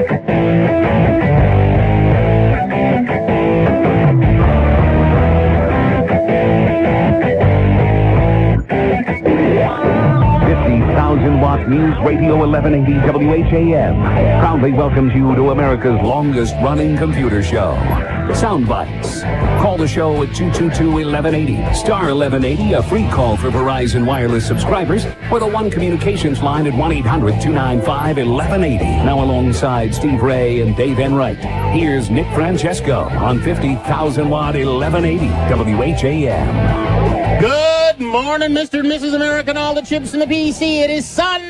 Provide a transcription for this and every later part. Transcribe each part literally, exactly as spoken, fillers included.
Watt News Radio eleven eighty W H A M proudly welcomes you to America's longest-running computer show, Soundbites. Call the show at two two two, eleven eighty, star eleven eighty, a free call for Verizon Wireless subscribers, or the One Communications line at one eight hundred, two nine five, eleven eighty. Now alongside Steve Ray and Dave Enright, here's Nick Francesco on fifty thousand watt eleven eighty W H A M. Good morning, Mister and Missus America, and all the chips in the P C. It is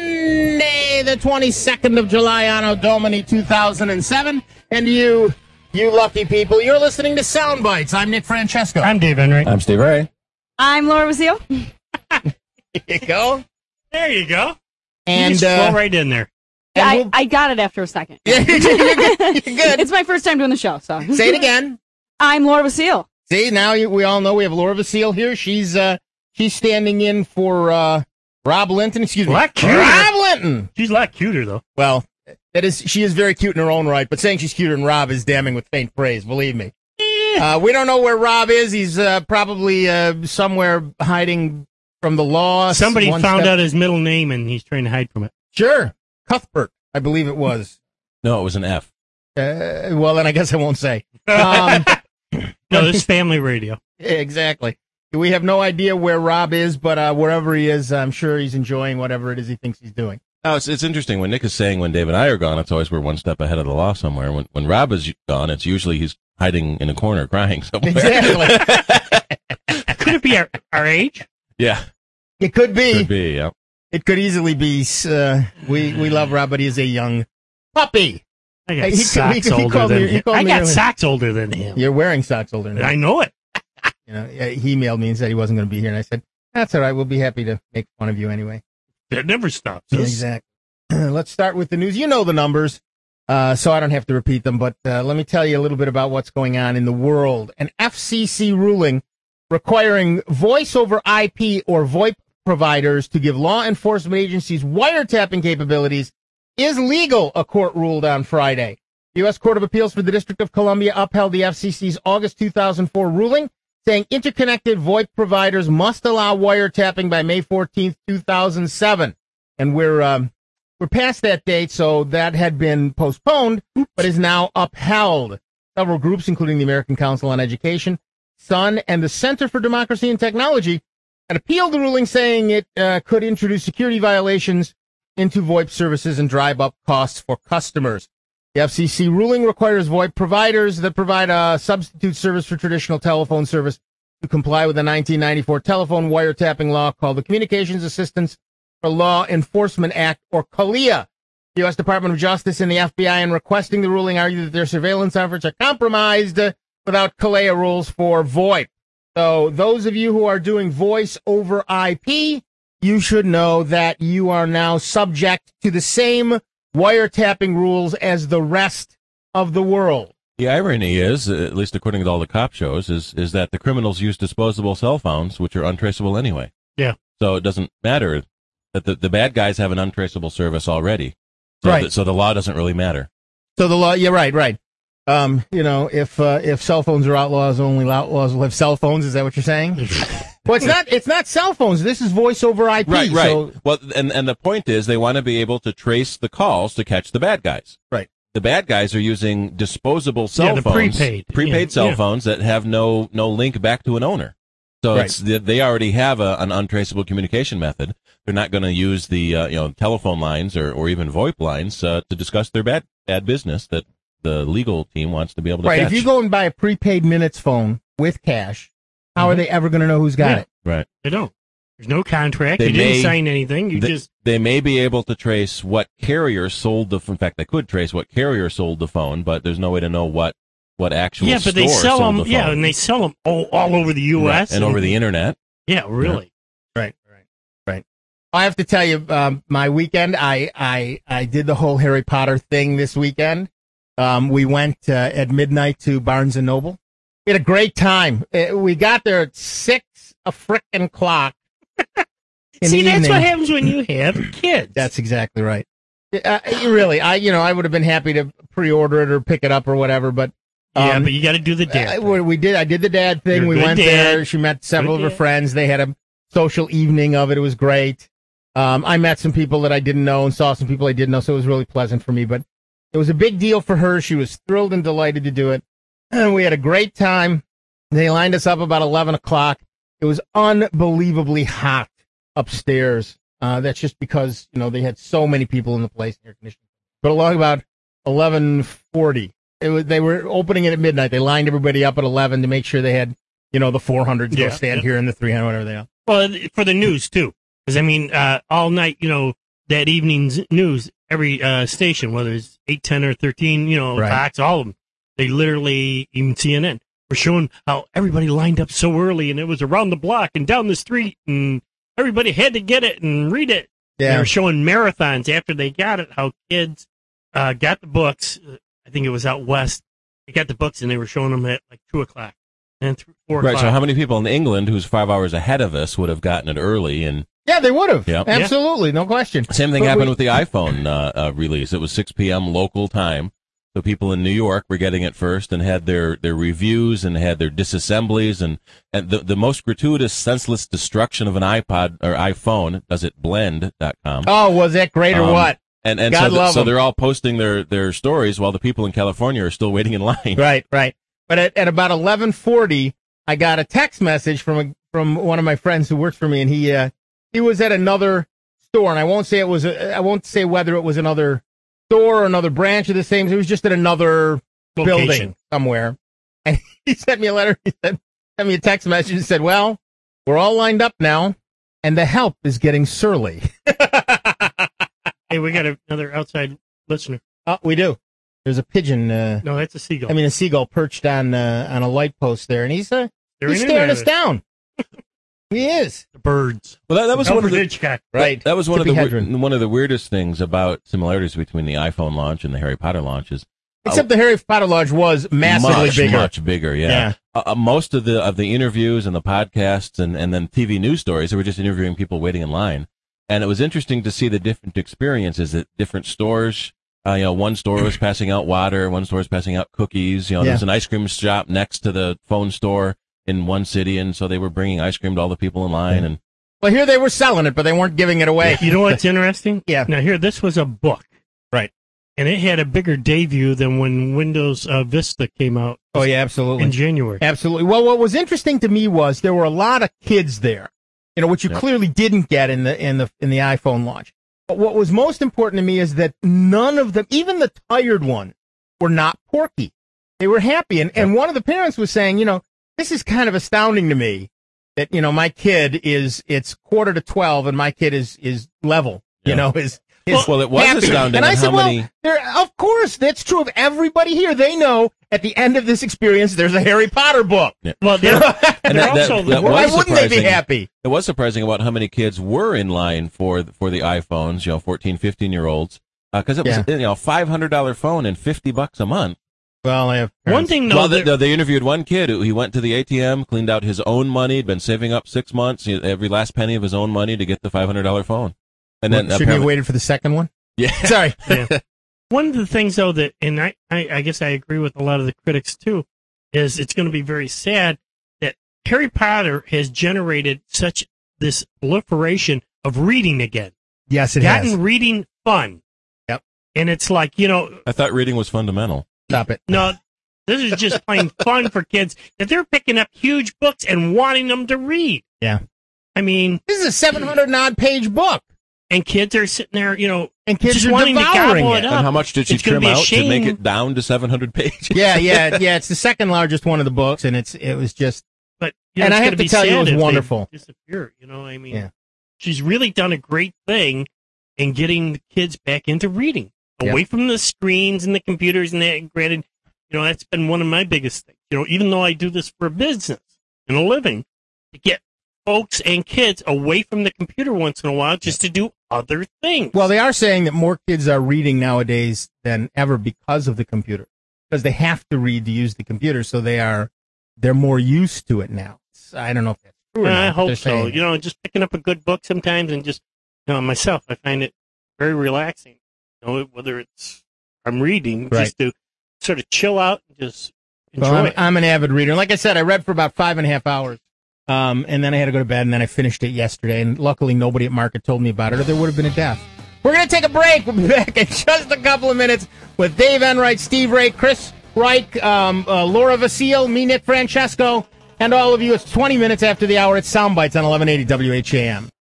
Sunday, the twenty-second of July, Anno Domini two thousand seven. And you, you lucky people, you're listening to Soundbites. I'm Nick Francesco. I'm Dave Henry. I'm Steve Ray. I'm Laura Vasile. There you go. There you go. And you just uh, fall right in there. Yeah, I, we'll... I got it after a second. Yeah, you're good. You're good. It's my first time doing the show, so. Say it again. I'm Laura Vasile. See, now you, we all know we have Laura Vasile here. She's uh, she's standing in for uh, Rob Linton. Excuse me. Rob Linton. She's a lot cuter, though. Well, that is, she is very cute in her own right, but saying she's cuter than Rob is damning with faint praise, believe me. Uh, we don't know where Rob is. He's uh, probably uh, somewhere hiding from the law. Somebody One found step... out his middle name, and he's trying to hide from it. Sure. Cuthbert, I believe it was. No, it was an F. Uh, well, then I guess I won't say. Um, no, this is family radio. Exactly. We have no idea where Rob is, but uh, wherever he is, I'm sure he's enjoying whatever it is he thinks he's doing. Oh, it's it's interesting. When Nick is saying when Dave and I are gone, it's always we're one step ahead of the law somewhere. When when Rob is gone, it's usually he's hiding in a corner crying somewhere. Exactly. Could it be our, our age? Yeah. It could be. Could be, yeah. It could easily be. Uh, we, we love Rob, but he is a young puppy. I got Hey, he- socks he- he older called than me- he him. called I me got earlier. socks older than him. You're wearing socks older than I him. know it. You know, yeah, he emailed me and said he wasn't going to be here, and I said, that's all right. We'll be happy to make fun of you anyway. That never stops Yeah, us. exactly. Let's start with the news. You know the numbers, uh, so I don't have to repeat them, but uh, let me tell you a little bit about what's going on in the world. An F C C ruling requiring voice over I P or VoIP providers to give law enforcement agencies wiretapping capabilities is legal, a court ruled on Friday. The U S Court of Appeals for the District of Columbia upheld the F C C's August two thousand four ruling, saying interconnected VoIP providers must allow wiretapping by May fourteenth, two thousand seven. And we're um, we're past that date, so that had been postponed, but is now upheld. Several groups, including the American Council on Education, S U N, and the Center for Democracy and Technology, had appealed the ruling, saying it uh, could introduce security violations into VoIP services and drive up costs for customers. The F C C ruling requires VoIP providers that provide a substitute service for traditional telephone service to comply with the nineteen ninety-four telephone wiretapping law called the Communications Assistance for Law Enforcement Act, or CALEA. The U S Department of Justice and the F B I, in requesting the ruling, argue that their surveillance efforts are compromised uh, without CALEA rules for VoIP. So those of you who are doing voice over I P, you should know that you are now subject to the same wiretapping rules as the rest of the world. The irony is, at least according to all the cop shows, is is that the criminals use disposable cell phones, which are untraceable anyway. Yeah. So it doesn't matter that the, the bad guys have an untraceable service already. So Right. The, so the law doesn't really matter. So the law, yeah, right, right. Um, you know, if uh, if cell phones are outlaws, only outlaws will have cell phones. Is that what you're saying? Well, it's not. It's not cell phones. This is voice over I P. Right, right. So, Well, and and the point is they want to be able to trace the calls to catch the bad guys. right. The bad guys are using disposable cell Yeah, the phones, prepaid. prepaid Yeah, cell yeah. phones that have no no link back to an owner. So Right. it's they already have a, an untraceable communication method. They're not going to use the uh, you know telephone lines or, or even VoIP lines uh, to discuss their bad bad business that the legal team wants to be able to Right. catch. If you go and buy a prepaid minutes phone with cash, how Mhm. are they ever going to know who's got Yeah. it? right. They don't. There's no contract. They you didn't may- sign anything. You They, just they may be able to trace what carrier sold the. In fact, they could trace what carrier sold the phone, but there's no way to know what what actual yeah, but they store sell sold them. the Yeah, phone. and they sell them all, all over the U S Right, and over the internet. Yeah, really. Right. Right. Right. I have to tell you, um, my weekend, I, I, I did the whole Harry Potter thing this weekend. Um, we went uh, at midnight to Barnes and Noble. We had a great time. Uh, we got there at six a frickin' clock. in See, the that's evening. what happens when you have kids. That's exactly right. Uh, really, I you know I would have been happy to pre-order it or pick it up or whatever, but yeah, um, but you got to do the dad. uh, we, we did. I did the dad thing. You're a we good went dad. there. She met several Good of her dad. friends. They had a social evening of it. It was great. Um, I met some people that I didn't know and saw some people I didn't know, so it was really pleasant for me. But it was a big deal for her. She was thrilled and delighted to do it, and we had a great time. They lined us up about eleven o'clock. It was unbelievably hot upstairs. Uh, that's just because, you know, they had so many people in the place, air conditioning. But along about eleven forty, it was, they were opening it at midnight. They lined everybody up at eleven to make sure they had, you know, the four hundreds Yeah, go stand yeah. here and the three hundred, whatever they are. Well, for the news too, because I mean, uh, all night, you know, that evening's news, every uh, station, whether it's eight, ten, or thirteen, you know, Right. Fox, all of them, they literally, even C N N, were showing how everybody lined up so early, and it was around the block and down the street, and everybody had to get it and read it. They Yeah. were showing marathons after they got it, how kids uh, got the books. uh, I think it was out west. They got the books, and they were showing them at like two o'clock and th- four Right. o'clock. So how many people in England, who's five hours ahead of us, would have gotten it early? And Yeah, they would have. Yeah. Absolutely. No question. same thing But happened we- with the iPhone uh, uh, release. It was six p.m. local time. So people in New York were getting it first and had their, their reviews and had their disassemblies and, and the, the most gratuitous, senseless destruction of an iPod or iPhone, does it blend dot com. Oh, was that great or Um, what? And, and God so, th- love so 'em. they're all posting their, their stories while the people in California are still waiting in line. Right, right. But at, at about eleven forty, I got a text message from a, from one of my friends who works for me, and he uh, he was at another store, and I won't say it was a, I won't say whether it was another store or another branch of the same. It was just at another Location. building somewhere, and he sent me a letter. He said, sent me a text message and said, "Well, we're all lined up now, and the help is getting surly." Hey, we got another outside listener. Oh, we do. There's a pigeon. Uh, No, that's a seagull. I mean, a seagull perched on uh, on a light post there, and he's uh, They're he's in staring there. us down. He is. The birds. Well, that, that was one of Alfred the, Hitchcock. Right. That, that was one of Tippi the we- Hedren. one of the weirdest things about similarities between the iPhone launch and the Harry Potter launch is Except the Harry Potter Lodge was massively much, bigger. much bigger. Yeah. Yeah. Uh, uh, most of the of the interviews and the podcasts and, and then T V news stories, they were just interviewing people waiting in line, and it was interesting to see the different experiences at different stores. Uh, you know, one store was passing out water, one store was passing out cookies. You know, Yeah. there was an ice cream shop next to the phone store in one city, and so they were bringing ice cream to all the people in line. And Well, here they were selling it, but they weren't giving it away. You know what's interesting? Yeah. Now, here, this was a book. Right. And it had a bigger debut than when Windows uh, Vista came out Oh, yeah, absolutely. in January. Absolutely. Well, what was interesting to me was there were a lot of kids there, you know, which you Yep. clearly didn't get in the in the in the iPhone launch. But what was most important to me is that none of them, even the tired ones, were not porky. They were happy. And and one of the parents was saying, you know, this is kind of astounding to me that, you know, my kid is it's quarter to twelve and my kid is is level, you Yeah. know, is is Well, it was happy. astounding And I at said, how well, many- there, of course, that's true of everybody here. They know at the end of this experience, there's a Harry Potter book. Well, they're, And they're that- that- also that Why was wouldn't they be surprising. happy? It was surprising about how many kids were in line for for the iPhones, you know, fourteen, fifteen year olds, because it was Yeah. you know, a five hundred dollar phone and fifty bucks a month. Well, I have one parents. thing, though. well, they, they're- they interviewed one kid who he went to the A T M, cleaned out his own money, had been saving up six months, you know, every last penny of his own money to get the five hundred dollar phone, and then Shouldn't you have apparently, waited for the second one? yeah, Sorry. One of the things, though, that, and I, I, I guess I agree with a lot of the critics, too, is it's going to be very sad that Harry Potter has generated such this proliferation of reading again. Yes, it Gotten has. reading fun. Yep. And it's like, you know, I thought reading was fundamental. Stop it. no, this is just plain fun for kids that they're picking up huge books and wanting them to read. Yeah. I mean, This is a seven hundred and odd page book, and kids are sitting there, you know, and kids just are wanting to devouring gobble it. it up. And how much did she It's gonna trim be a out to make shame. it down to seven hundred pages? Yeah, yeah, yeah. It's the second largest one of the books, and it's it was just But you know, And it's I have gonna to be tell you, it sad was if they wonderful. Disappear, you know. I mean, Yeah. she's really done a great thing in getting the kids back into reading, Yep. away from the screens and the computers and that. And granted, you know, that's been one of my biggest things. You know, even though I do this for a business and a living, to get folks and kids away from the computer once in a while just to do other things. well. They are saying that more kids are reading nowadays than ever because of the computer, because they have to read to use the computer, so they are they're more used to it now. It's- I don't know if that's true. Or I not, but hope they're so. saying You know, just picking up a good book sometimes and just, you know, myself, I find it very relaxing. You know, whether it's I'm reading, Right. just to sort of chill out and just enjoy Well, I'm, it. I'm an avid reader. Like I said, I read for about five and a half hours. Um, and then I had to go to bed, and then I finished it yesterday. And luckily, nobody at Market told me about it, or there would have been a death. We're going to take a break. We'll be back in just a couple of minutes with Dave Enright, Steve Ray, Chris Reich, um, uh, Laura Vasile, me, Nick Francesco, and all of you. It's twenty minutes after the hour. It's Soundbites on eleven eighty W H A M.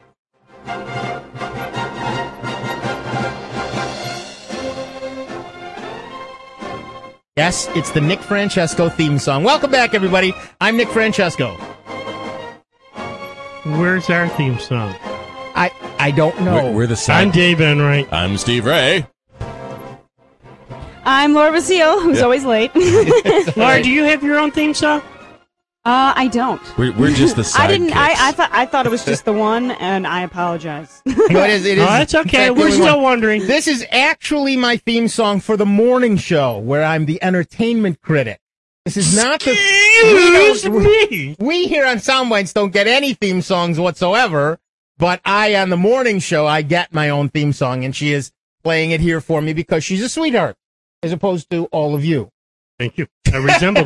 Yes, it's the Nick Francesco theme song. Welcome back, everybody. I'm Nick Francesco. Where's our theme song? I I don't know. We're, we're the I'm side. Dave Enright. I'm Steve Ray. I'm Laura Vasile, who's Yeah. always late. Laura, do you have your own theme song? Uh, I don't. We're, we're just the sidekicks. I didn't. I, I thought. I thought it was just the one, and I apologize. No, it is. It is Oh, that's in okay. fact, the We're only still one. wondering. This is actually my theme song for the morning show, where I'm the entertainment critic. This is not the. We, Excuse don't- me. we here on Soundbites don't get any theme songs whatsoever, but I, on the morning show, I get my own theme song, and she is playing it here for me because she's a sweetheart, as opposed to all of you. Thank you. I resemble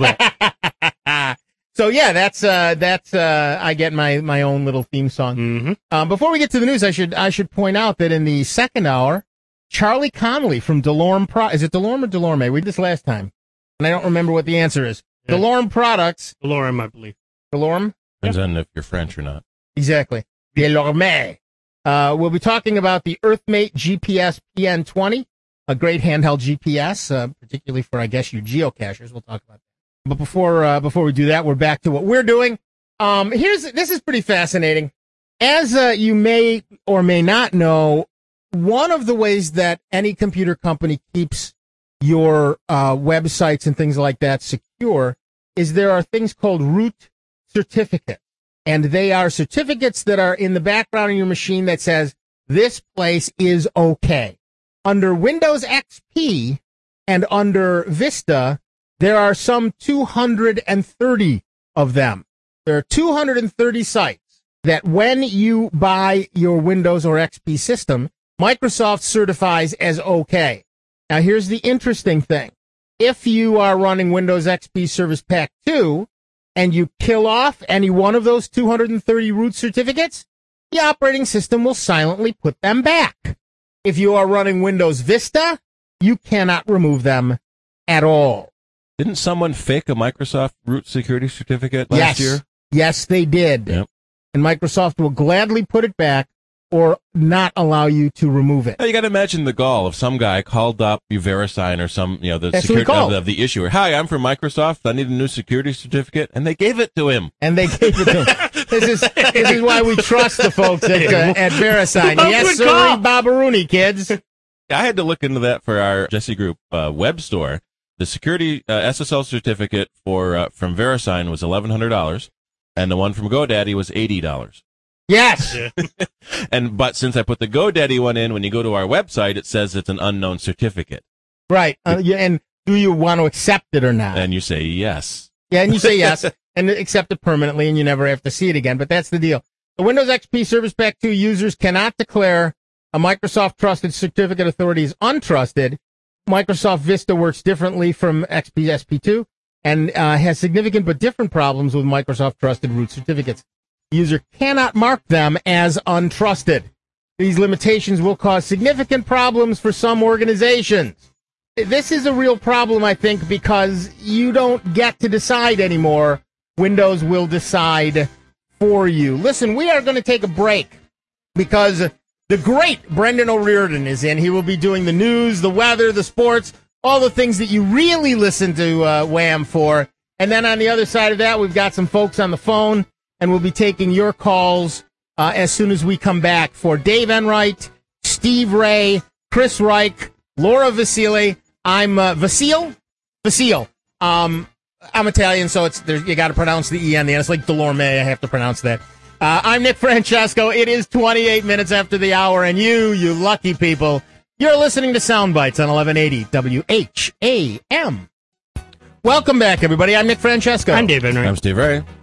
that. So yeah, that's uh, that's uh, I get my, my own little theme song. Mm-hmm. Um, before we get to the news, I should I should point out that in the second hour, Charlie Connolly from Delorme Pro is it Delorme or Delorme? We did this last time, and I don't remember what the answer is. Yeah. Delorme Products, Laura, I believe. Delorme, Depends on if you're French or not. exactly. Delorme. Uh, we'll be talking about the EarthMate G P S P N twenty, a great handheld G P S, uh, particularly for I guess you geocachers. We'll talk about that. But before uh, before we do that, we're back to what we're doing. Um, here's this is pretty fascinating. As uh, you may or may not know, one of the ways that any computer company keeps your uh, websites and things like that secure is there are things called root certificates, and they are certificates that are in the background of your machine that says this place is okay. Under Windows X P and under Vista, there are some two hundred thirty of them. There are two hundred thirty sites that when you buy your Windows or X P system, Microsoft certifies as okay. Now, here's the interesting thing. If you are running Windows X P Service Pack two and you kill off any one of those two hundred thirty root certificates, the operating system will silently put them back. If you are running Windows Vista, you cannot remove them at all. Didn't someone fake a Microsoft root security certificate last yes. year? Yes, they did. Yep. And Microsoft will gladly put it back or not allow you to remove it. Now, you got to imagine the gall if some guy called up VeriSign or some, you know, the That's who he security called. of, of the issuer. Hi, I'm from Microsoft. I need a new security certificate, and they gave it to him. And they gave it to him. This is this is why we trust the folks at uh, at VeriSign. Oh, Yes, good sir, call. Babaroonie, kids. I had to look into that for our Jesse Group uh, web store. The security uh, S S L certificate for uh, from VeriSign was eleven hundred dollars, and the one from GoDaddy was eighty dollars. Yes. Yeah. And but since I put the GoDaddy one in, when you go to our website, it says it's an unknown certificate, Right. Uh, yeah, and do you want to accept it or not? and you say yes. Yeah, and you say yes, and accept it permanently, and you never have to see it again. But that's the deal. The Windows X P Service Pack two users cannot declare a Microsoft Trusted Certificate Authority is untrusted. Microsoft Vista works differently from X P S P two and uh, has significant but different problems with Microsoft Trusted root certificates. The user cannot mark them as untrusted. These limitations will cause significant problems for some organizations. This is a real problem, I think, because you don't get to decide anymore. Windows will decide for you. Listen, we are going to take a break because the great Brendan O'Riordan is in. He will be doing the news, the weather, the sports, all the things that you really listen to uh, Wham for. And then on the other side of that, we've got some folks on the phone, and we'll be taking your calls uh, as soon as we come back for Dave Enright, Steve Ray, Chris Reich, Laura Vasile. I'm uh, Vasile? Vasile. Um, I'm Italian, so it's there, you got to pronounce the E on the end. It's like Delorme. I have to pronounce that. Uh, I'm Nick Francesco. It is twenty-eight minutes after the hour, and you, you lucky people, you're listening to Soundbites on eleven eighty W H A M. Welcome back, everybody. I'm Nick Francesco. I'm Dave Enright. I'm Steve Ray.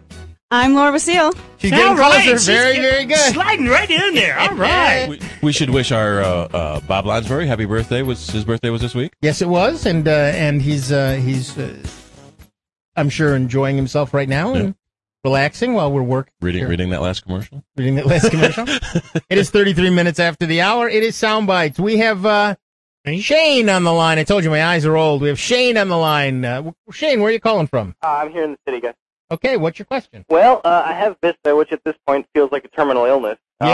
I'm Laura Basile. She's All getting right, closer. she's Very, getting- very good. Sliding right in there. All right. We, we should wish our uh, uh, Bob Lonsbury happy birthday. Was his birthday was this week? Yes, it was, and uh, and he's uh, he's uh, I'm sure enjoying himself right now and Yeah. relaxing while we're working. Reading Sure. reading that last commercial. Reading that last commercial. It is thirty-three minutes after the hour. It is Sound Bites. We have uh, Right. Shane on the line. I told you my eyes are old. We have Shane on the line. Uh, Shane, where are you calling from? Uh, I'm here in the city, guys. Okay, what's your question? Well, uh, I have Vista, which at this point feels like a terminal illness. Um,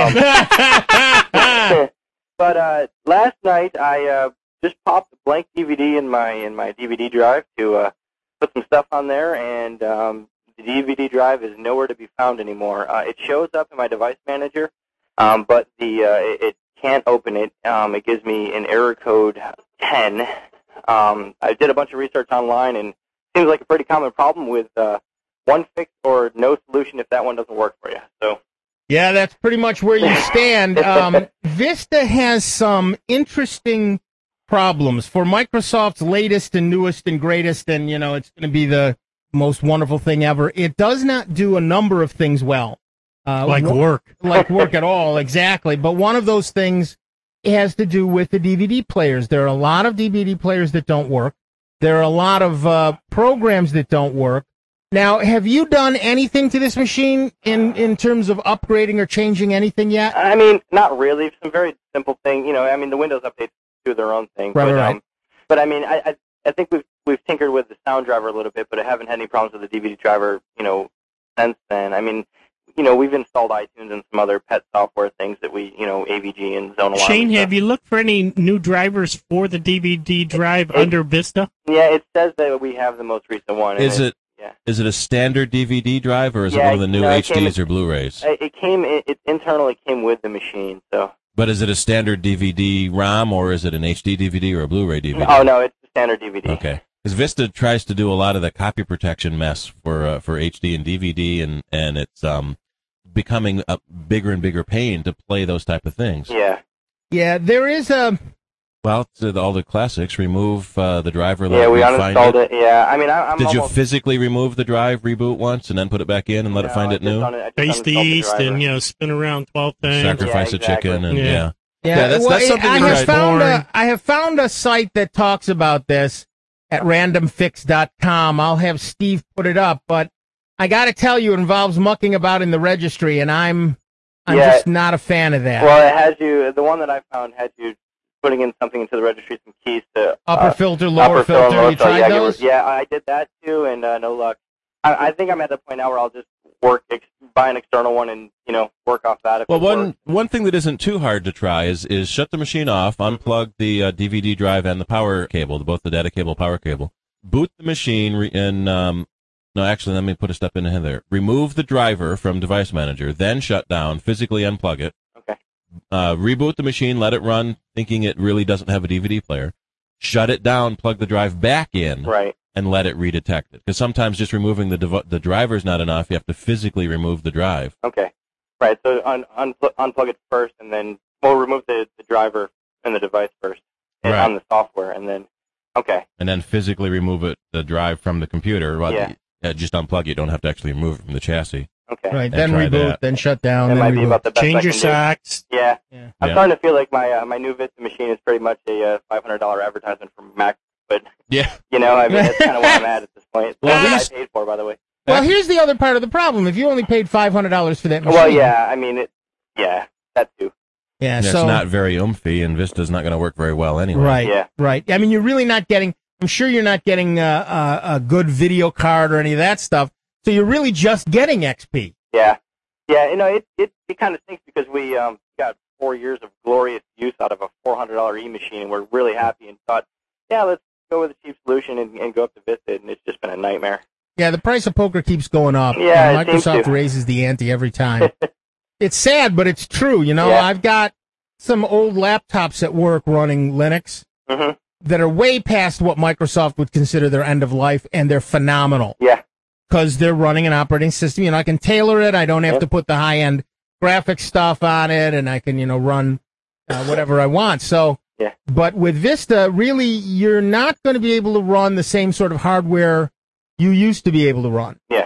Yeah. but uh, last night I uh, just popped a blank D V D in my in my D V D drive to uh, put some stuff on there, and um, the D V D drive is nowhere to be found anymore. Uh, it shows up in my device manager, um, but the uh, it, it can't open it. Um, it gives me an error code ten. Um, I did a bunch of research online, and it seems like a pretty common problem with uh, one fix or no solution if that one doesn't work for you. So. Yeah, that's pretty much where you stand. Um, Vista has some interesting problems for Microsoft's latest and newest and greatest, and, you know, it's going to be the most wonderful thing ever. It does not do a number of things well. Uh, Like wh- work. like work at all, exactly. But one of those things has to do with the D V D players. There are a lot of D V D players that don't work. There are a lot of uh, programs that don't work. Now, have you done anything to this machine in, in terms of upgrading or changing anything yet? I mean, not really. Some very simple thing. You know, I mean, the Windows updates do their own thing. Right, but, right. Um, but I mean, I, I I think we've we've tinkered with the sound driver a little bit, but I haven't had any problems with the D V D driver. You know, since then. I mean, you know, we've installed iTunes and some other pet software things that we, you know, A V G and Zone Alarm. Shane, and have stuff. you looked for any new drivers for the D V D drive It- under Vista? Yeah, it says that we have the most recent one. and Is it Yeah. is it a standard D V D drive or is it Yeah, one of the new no, it H Ds came- or Blu-rays? It it came. It, it internally came with the machine. So. But is it a standard D V D ROM or is it an H D D V D or a Blu-ray D V D? Oh no, it's the standard D V D. Okay. Because Vista tries to do a lot of the copy protection mess for uh, for H D and D V D, and and it's um becoming a bigger and bigger pain to play those type of things. Yeah. Yeah, there is a. Well, to all the classics, remove uh, the driver. let Yeah, we find uninstalled it. Yeah, I mean, I, I'm Did you almost. physically remove the drive, reboot once, and then put it back in and let it No, find I it just new? un- I just Face the uninstalled east driver. and, you know, spin around twelve times. Sacrifice Yeah, a chicken exactly. and Yeah. yeah. Yeah, Yeah, that's- well, that's something I you have guys- found Boring. a, I have found a site that talks about this at random fix dot com. I'll have Steve put it up, but I got to tell you, it involves mucking about in the registry, and I'm I'm Yeah. just not a fan of that. Well, it has you. The one that I found had you putting in something into the registry, some keys to upper uh, filter, lower upper fill and filter. lower You fill. tried yeah, give those? it- yeah, I did that too, and uh, no luck. I, I think I'm at the point now where I'll just work, ex- buy an external one, and you know, work off that. If Well, it one works. one thing that isn't too hard to try is is shut the machine off, unplug the uh, D V D drive and the power cable, both the data cable, power cable. Boot the machine re- and um, no, actually, let me put a step in there. Remove the driver from Device Manager, then shut down, physically unplug it. Okay. Uh, reboot the machine, let it run, thinking it really doesn't have a D V D player. Shut it down, plug the drive back in, Right. and let it redetect it. Because sometimes just removing the dev- the driver is not enough. You have to physically remove the drive. Okay. Right. So un- unpl- unplug it first, and then we'll remove the, the driver and the device first, and Right. on the software, and then. Okay. And then physically remove it, the drive from the computer. Well, Yeah. uh, just unplug it. You don't have to actually remove it from the chassis. Okay. Right, And then try reboot, that. then shut down, That then might be reboot. about the best I Change your can do. socks. Yeah. Yeah. I'm Yeah. starting to feel like my uh, my new Vista machine is pretty much a uh, five hundred dollars advertisement from Mac, but Yeah. you know, I mean, that's kind of where I'm at at this point. Well, Well, I these- paid for, by the way. Well, here's the other part of the problem. If you only paid five hundred dollars for that machine. Well, yeah, I mean, it. Yeah, that too. Yeah, It's so. not very oomphy, and Vista's not going to work very well anyway. Right, Yeah. right. I mean, you're really not getting, I'm sure you're not getting uh, a, a good video card or any of that stuff. So you're really just getting X P. Yeah, yeah. You know, it it, it kind of stinks because we um got four years of glorious use out of a four hundred dollars e machine, and we're really happy and thought, yeah, let's go with a cheap solution and, and go up to Vista, and it's just been a nightmare. Yeah, the price of poker keeps going up. Yeah, and it seems Microsoft to. raises the ante every time. It's sad, but it's true. You know, Yeah. I've got some old laptops at work running Linux hmm that are way past what Microsoft would consider their end of life, and they're phenomenal Yeah. because they're running an operating system. You know, I can tailor it. I don't have Yep. to put the high end graphics stuff on it, and I can, you know, run uh, whatever I want. So, Yeah. but with Vista, really, you're not going to be able to run the same sort of hardware you used to be able to run. Yeah.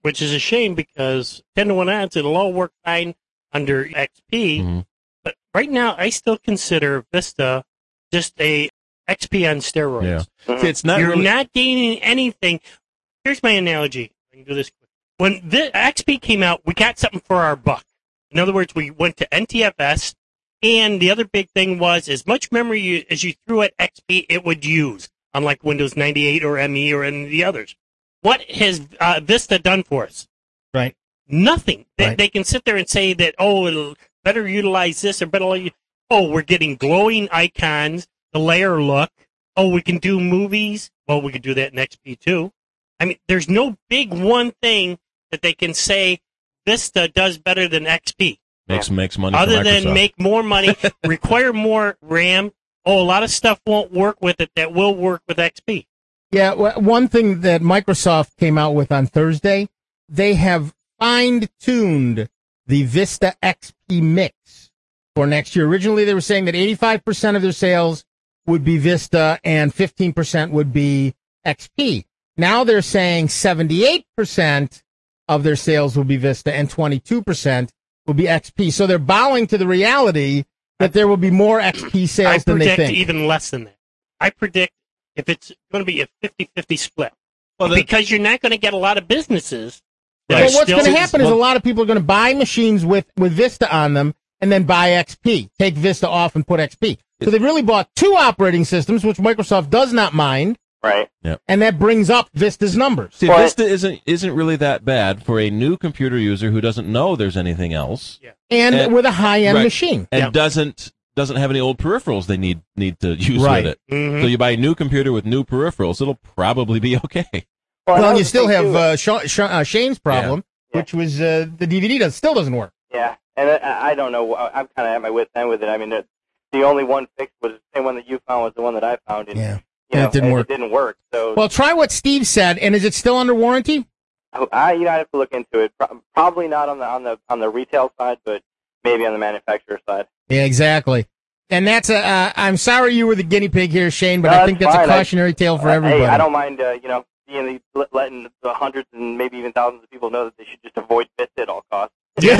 which is a shame because ten to one odds, it'll all work fine under X P. Mm-hmm. But right now, I still consider Vista just a X P on steroids. Yeah. Mhm. See, it's not You're really, not gaining anything. Here's my analogy. I can do this quick. When the X P came out, we got something for our buck. In other words, we went to N T F S, and the other big thing was as much memory you, as you threw at X P, it would use, unlike Windows ninety-eight or M E or any of the others. What has uh, Vista done for us? Right. Nothing. They, Right. they can sit there and say that, oh, it'll better utilize this or better. u- Oh, we're getting glowing icons, the layer look. Oh, we can do movies. Well, we could do that in X P too. I mean, there's no big one thing that they can say Vista does better than X P. makes makes money for Other than Microsoft. make more money, require more RAM. Oh, a lot of stuff won't work with it that will work with X P. Yeah, w- one thing that Microsoft came out with on Thursday, they have fine-tuned the Vista X P mix for next year. Originally, they were saying that eighty-five percent of their sales would be Vista and fifteen percent would be X P. Now they're saying seventy-eight percent of their sales will be Vista and twenty-two percent will be X P. So they're bowing to the reality that there will be more X P I sales than they predict think. even less than that. I predict if it's going to be a fifty-fifty split. Well, the- because you're not going to get a lot of businesses. that Right. are Well, what's still- going to happen is a well- lot of people are going to buy machines with, with Vista on them and then buy X P. Take Vista off and put X P. So they've really bought two operating systems, which Microsoft does not mind, Right. and that brings up Vista's numbers. See, Well, Vista isn't isn't really that bad for a new computer user who doesn't know there's anything else And and- with a high-end right. machine. and Yeah. doesn't doesn't have any old peripherals they need need to use Right. with it. Mhm. So you buy a new computer with new peripherals, it'll probably be okay. Well, Well, another you still thing, have too, uh, Sha- Sha- uh, Shane's problem, Yeah. which was uh, the D V D does still doesn't work. Yeah, and I, I don't know. I'm kind of at my wit's end with it. I mean, the, the only one fix was the same one that you found was the one that I found, and Yeah. you And know, it didn't and work. It didn't work. So Well, try what Steve said, and is it still under warranty? I, you know, I have to look into it. Pro- Probably not on the on the on the retail side, but maybe on the manufacturer side. Yeah, exactly. And that's a. Uh, I'm sorry you were the guinea pig here, Shane, but No, I that's think that's fine. a I- cautionary tale for Uh, everybody. Hey, I don't mind. Uh, you know, being the, let- letting the hundreds and maybe even thousands of people know that they should just avoid Vista at all costs. You know,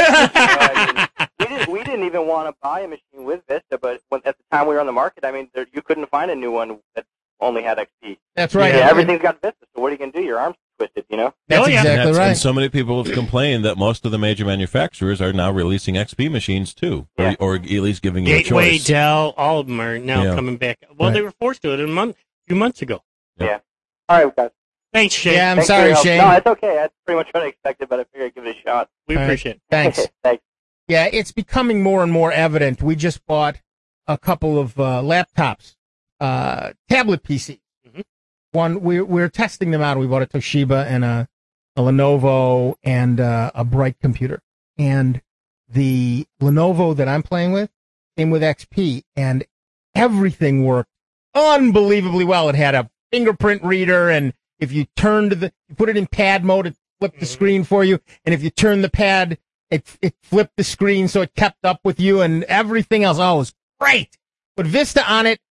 I mean, we didn't we didn't even want to buy a machine with Vista, but when, at the time we were on the market, I mean, there, you couldn't find a new one that only had X P. That's right. Yeah, And- everything's got Vista. So what are you gonna do? Your arms twisted, you know. That's Oh, yeah. And exactly that's- right. And so many people have complained that most of the major manufacturers are now releasing X P machines too, or, Yeah. or at least giving you a Gateway, choice. Dell, all of them are now Yeah. coming back. Well, Right. they were forced to it a month, a few months ago. All right, guys. Thanks, Shane. Yeah, I'm Thanks for sorry, your help. Shane. No, it's okay. That's pretty much what I expected, but I figured I'd give it a shot. We All right. appreciate it. Thanks. Thanks. Yeah, it's becoming more and more evident. We just bought a couple of uh, laptops, uh, tablet P Cs. Mhm. One, we, we're testing them out. We bought a Toshiba and a, a Lenovo and uh, a Bright computer. And the Lenovo that I'm playing with came with X P, and everything worked unbelievably well. It had a fingerprint reader, and if you turned the, you put it in pad mode, it flipped the Mhm. screen for you. And if you turn the pad, it it flipped the screen so it kept up with you, and everything else. Oh, it was great. But Vista on it,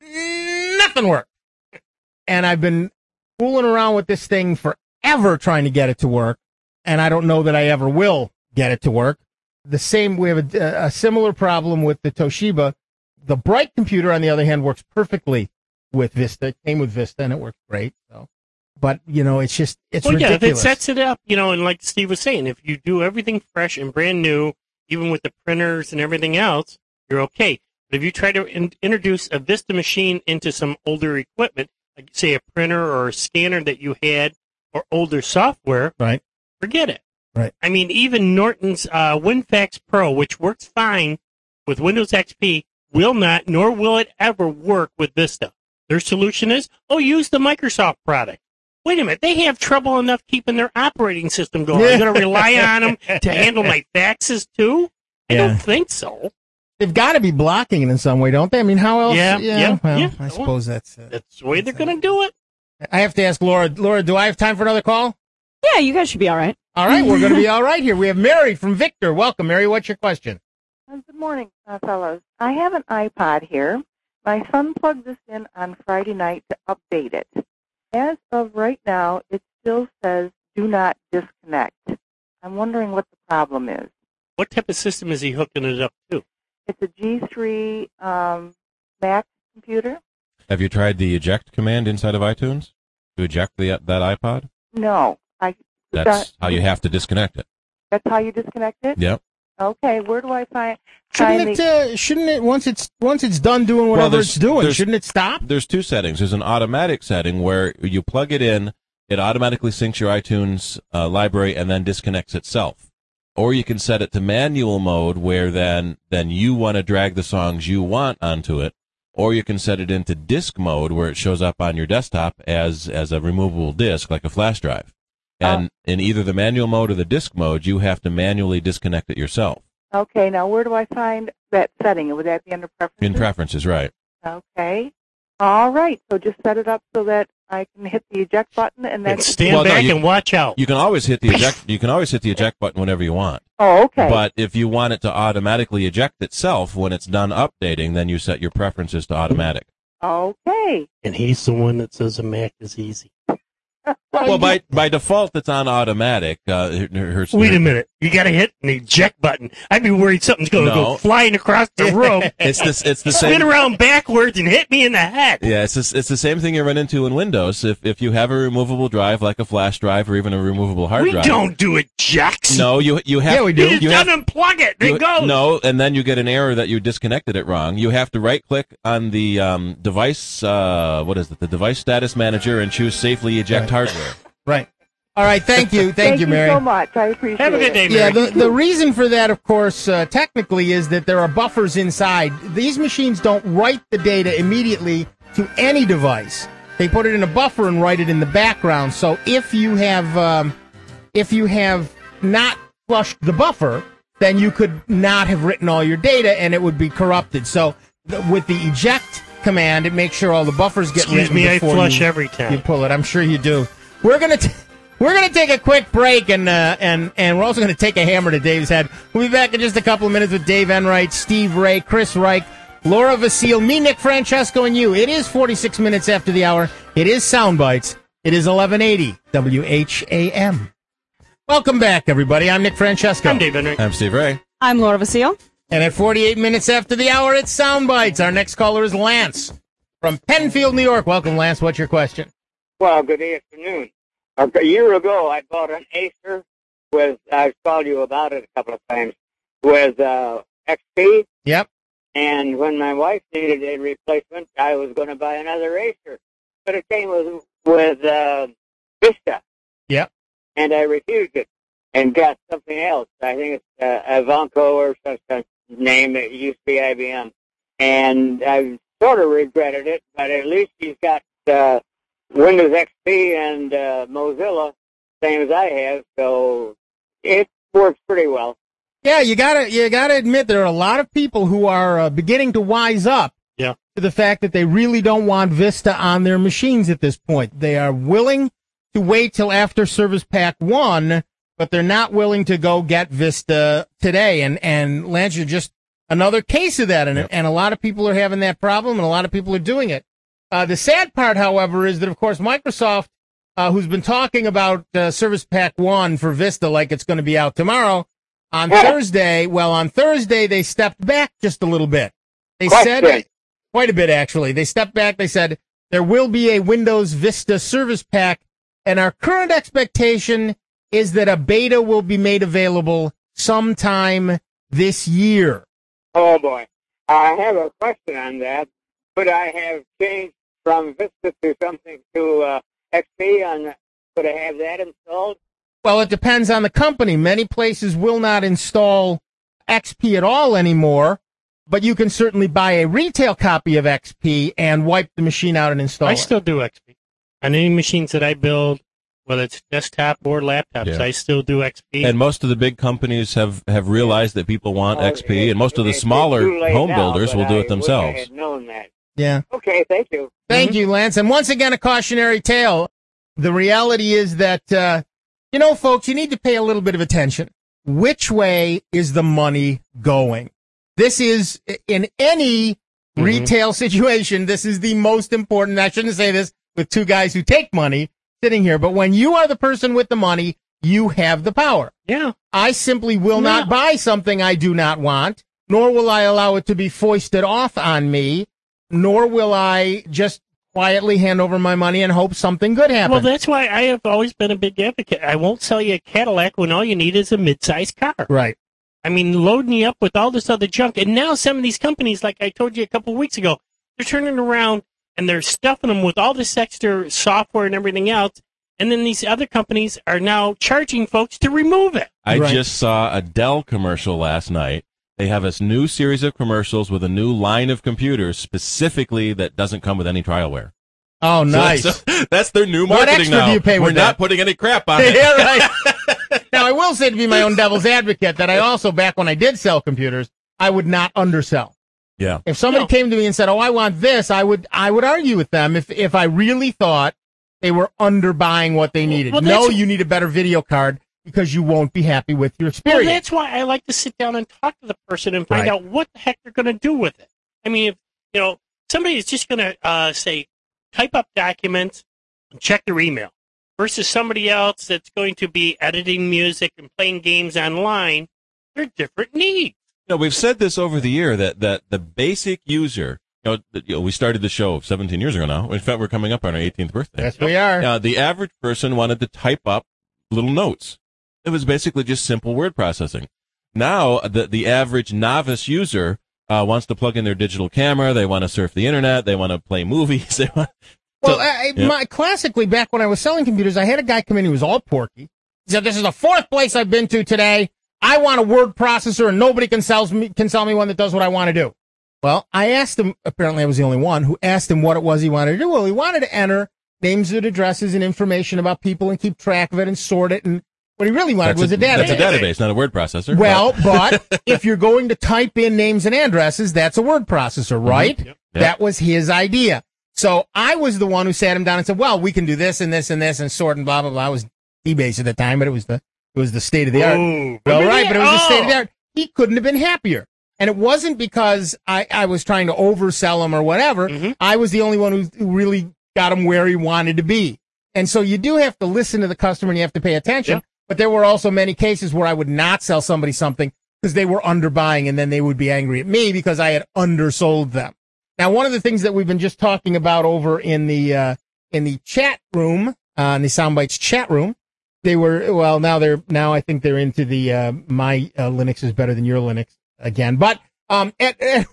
nothing worked. And I've been fooling around with this thing forever trying to get it to work, and I don't know that I ever will get it to work. The same, we have a, a similar problem with the Toshiba. The Bright computer, on the other hand, works perfectly with Vista. It came with Vista, and it works great. So, but you know, it's just it's Well, yeah, if it ridiculous. sets it up, you know, and like Steve was saying, if you do everything fresh and brand new, even with the printers and everything else, you're okay. But if you try to in- introduce a Vista machine into some older equipment, like say a printer or a scanner that you had or older software, Right. forget it. Right. I mean, even Norton's uh, WinFax Pro, which works fine with Windows X P, will not, nor will it ever work with Vista. Their solution is, oh, use the Microsoft product. Wait a minute, they have trouble enough keeping their operating system going. I'm going to rely on them to handle my faxes too? I Yeah. don't think so. They've got to be blocking it in some way, don't they? I mean, how else? Yeah, yeah, well, yeah. I suppose that's. Uh, That's the way they're going to do it. I have to ask Laura. Laura, do I have time for another call? Yeah, you guys should be all right. All right, we're going to be all right here. We have Mary from Victor. Welcome, Mary. What's your question? Uh, Good morning, uh, fellows. I have an iPod here. My son plugged this in on Friday night to update it. As of right now, it still says do not disconnect. I'm wondering what the problem is. What type of system is he hooking it up to? It's a G three um, Mac computer. Have you tried the eject command inside of iTunes to eject the that iPod? No, I. That's that- how you have to disconnect it. That's how you disconnect it. Yep. Okay, where do I find? Shouldn't find it? the, Uh, shouldn't it? Once it's once it's done doing whatever there's- it's doing, there's- shouldn't it stop? There's two settings. There's an automatic setting where you plug it in, it automatically syncs your iTunes uh, library and then disconnects itself. Or you can set it to manual mode where then then you want to drag the songs you want onto it. Or you can set it into disk mode where it shows up on your desktop as as a removable disk, like a flash drive. And in either the manual mode or the disk mode, you have to manually disconnect it yourself. okay, now where do I find that setting? Would that be under preferences? In preferences, right. Okay. All right. So just set it up so that I can hit the eject button and then. And stand Well, no, back you- and watch out. You can always hit the eject you can always hit the eject button whenever you want. Oh, okay. But if you want it to automatically eject itself when it's done updating, then you set your preferences to automatic. Okay. And he's the one that says a Mac is easy. Well, by by default, it's on automatic. Uh, her, her, Wait a minute. You got to hit an eject button. I'd be worried something's going to No. go flying across the room, It's this. It's the spin same. around backwards, and hit me in the head. Yeah, it's this, it's the same thing you run into in Windows. If if you have a removable drive like a flash drive or even a removable hard We drive. don't do ejects. No, you you have. Yeah, we do. You just You have, unplug it. There you- it goes. No, and then you get an error that you disconnected it wrong. You have to right click on the um, device. Uh, what is it? The device status manager and choose safely eject hardware. Right. All right. Thank you. Thank, Thank you, Mary. so much. I appreciate Have a good it. day, Yeah, Mary. the, the reason for that, of course, uh, technically is that there are buffers inside. These machines don't write the data immediately to any device. They put it in a buffer and write it in the background. So if you have um, if you have not flushed the buffer, then you could not have written all your data and it would be corrupted. So th- with the eject command, it makes sure all the buffers get Excuse written me, I before flush you, every you time. pull it. I'm sure you do. We're gonna. T- We're going to take a quick break, and uh, and and we're also going to take a hammer to Dave's head. We'll be back in just a couple of minutes with Dave Enright, Steve Ray, Chris Reich, Laura Vasile, me, Nick Francesco, and you. It is forty-six minutes after the hour. It is Soundbites. It is eleven eighty W H A M. Welcome back, everybody. I'm Nick Francesco. I'm Dave Henry. I'm Steve Ray. I'm Laura Vasile. And at forty-eight minutes after the hour, it's Soundbites. Our next caller is Lance from Penfield, New York. Welcome, Lance. What's your question? Well, good afternoon. A year ago, I bought an Acer with, I've called you about it a couple of times, with uh, X P. Yep. And when my wife needed a replacement, I was going to buy another Acer. But it came with, with uh, Vista. Yep. And I refused it and got something else. I think it's uh, Ivanco or some such name. It used to be I B M. And I sort of regretted it, but at least he's got uh, Windows X P and uh, Mozilla, same as I have, so it works pretty well. Yeah, you gotta you gotta admit there are a lot of people who are uh, beginning to wise up Yeah. to the fact that they really don't want Vista on their machines at this point. They are willing to wait till after Service Pack one, but they're not willing to go get Vista today. And and Lance, you're just another case of that, and Yep. and a lot of people are having that problem, and a lot of people are doing it. Uh, the sad part, however, is that, of course, Microsoft, uh, who's been talking about uh, Service Pack one for Vista like it's going to be out tomorrow, on Thursday, well, on Thursday, they stepped back just a little bit. They Quite said, a bit. quite a bit, actually. They stepped back. They said, there will be a Windows Vista Service Pack, and our current expectation is that a beta will be made available sometime this year. Oh, boy. I have a question on that. Could I have changed from Vista to something to uh, X P? On, could I have that installed? Well, it depends on the company. Many places will not install X P at all anymore, but you can certainly buy a retail copy of X P and wipe the machine out and install I it. still do X P. On any machines that I build, whether it's desktop or laptops, Yeah. I still do X P. And most of the big companies have, have realized that people want Oh, X P, and most of the it's smaller too late home now, builders but will do I it wish I themselves. had known that. Yeah. Okay, thank you. Thank you, Lance. And once again, a cautionary tale. The reality is that, uh, you know, folks, you need to pay a little bit of attention. Which way is the money going? This is, in any Mhm. retail situation, this is the most important. I shouldn't say this with two guys who take money. sitting here, but when you are the person with the money, you have the power. Yeah. I simply will No. not buy something I do not want, nor will I allow it to be foisted off on me, nor will I just quietly hand over my money and hope something good happens. Well, that's why I have always been a big advocate. I won't sell you a Cadillac when all you need is a mid-sized car. Right. I mean, loading you up with all this other junk. And now some of these companies, like I told you a couple of weeks ago, they're turning around and they're stuffing them with all this extra software and everything else. And then these other companies are now charging folks to remove it. I Right. just saw a Dell commercial last night. They have this new series of commercials with a new line of computers specifically that doesn't come with any trialware. Oh, So nice. that's, that's their new What marketing extra now. do you pay We're with not that? putting any crap on it. Yeah, right. Now, I will say, to be my own devil's advocate, that I also, back when I did sell computers, I would not undersell. Yeah. If somebody No. came to me and said, "Oh, I want this," I would I would argue with them if if I really thought they were underbuying what they needed. Well, no, that's- you need a better video card because you won't be happy with your Well, experience. that's why I like to sit down and talk to the person and find Right. out what the heck they're going to do with it. I mean, if, you know, somebody is just going to uh, say, type up documents and check their email versus somebody else that's going to be editing music and playing games online. They're different needs. No, we've said this over the year that, that the basic user, you know, the, you know, we started the show seventeen years ago now. In fact, we're coming up on our eighteenth birthday. Yes, we are. Uh, the average person wanted to type up little notes. It was basically just simple word processing. Now, the, the average novice user uh, wants to plug in their digital camera. They want to surf the internet. They want to play movies. They want, Well, so- I, yeah. my classically back when I was selling computers, I had a guy come in who was all porky. He said, "This is the fourth place I've been to today. I want a word processor, and nobody can sell me can sell me one that does what I want to do." Well, I asked him. Apparently, I was the only one who asked him what it was he wanted to do. Well, he wanted to enter names and addresses and information about people and keep track of it and sort it. And what he really wanted that's was a, database. That's a database, not a word processor. Well, but if you're going to type in names and addresses, that's a word processor, right? Yep. Yep. That was his idea. So I was the one who sat him down and said, "Well, we can do this and this and this and sort and blah, blah, blah." It was eBase at the time, but it was the, it was the state of the art. Oh, Well, right, but it was the state of the oh. art. He couldn't have been happier. And it wasn't because I, I was trying to oversell him or whatever. Mhm. I was the only one who, who really got him where he wanted to be. And so you do have to listen to the customer and you have to pay attention. Yeah. But there were also many cases where I would not sell somebody something because they were underbuying, and then they would be angry at me because I had undersold them. Now, one of the things that we've been just talking about over in the uh, in the chat room, uh, in the Soundbites chat room, they were well. Now they're now I think they're into the uh, my uh, Linux is better than your Linux again. But um, at, at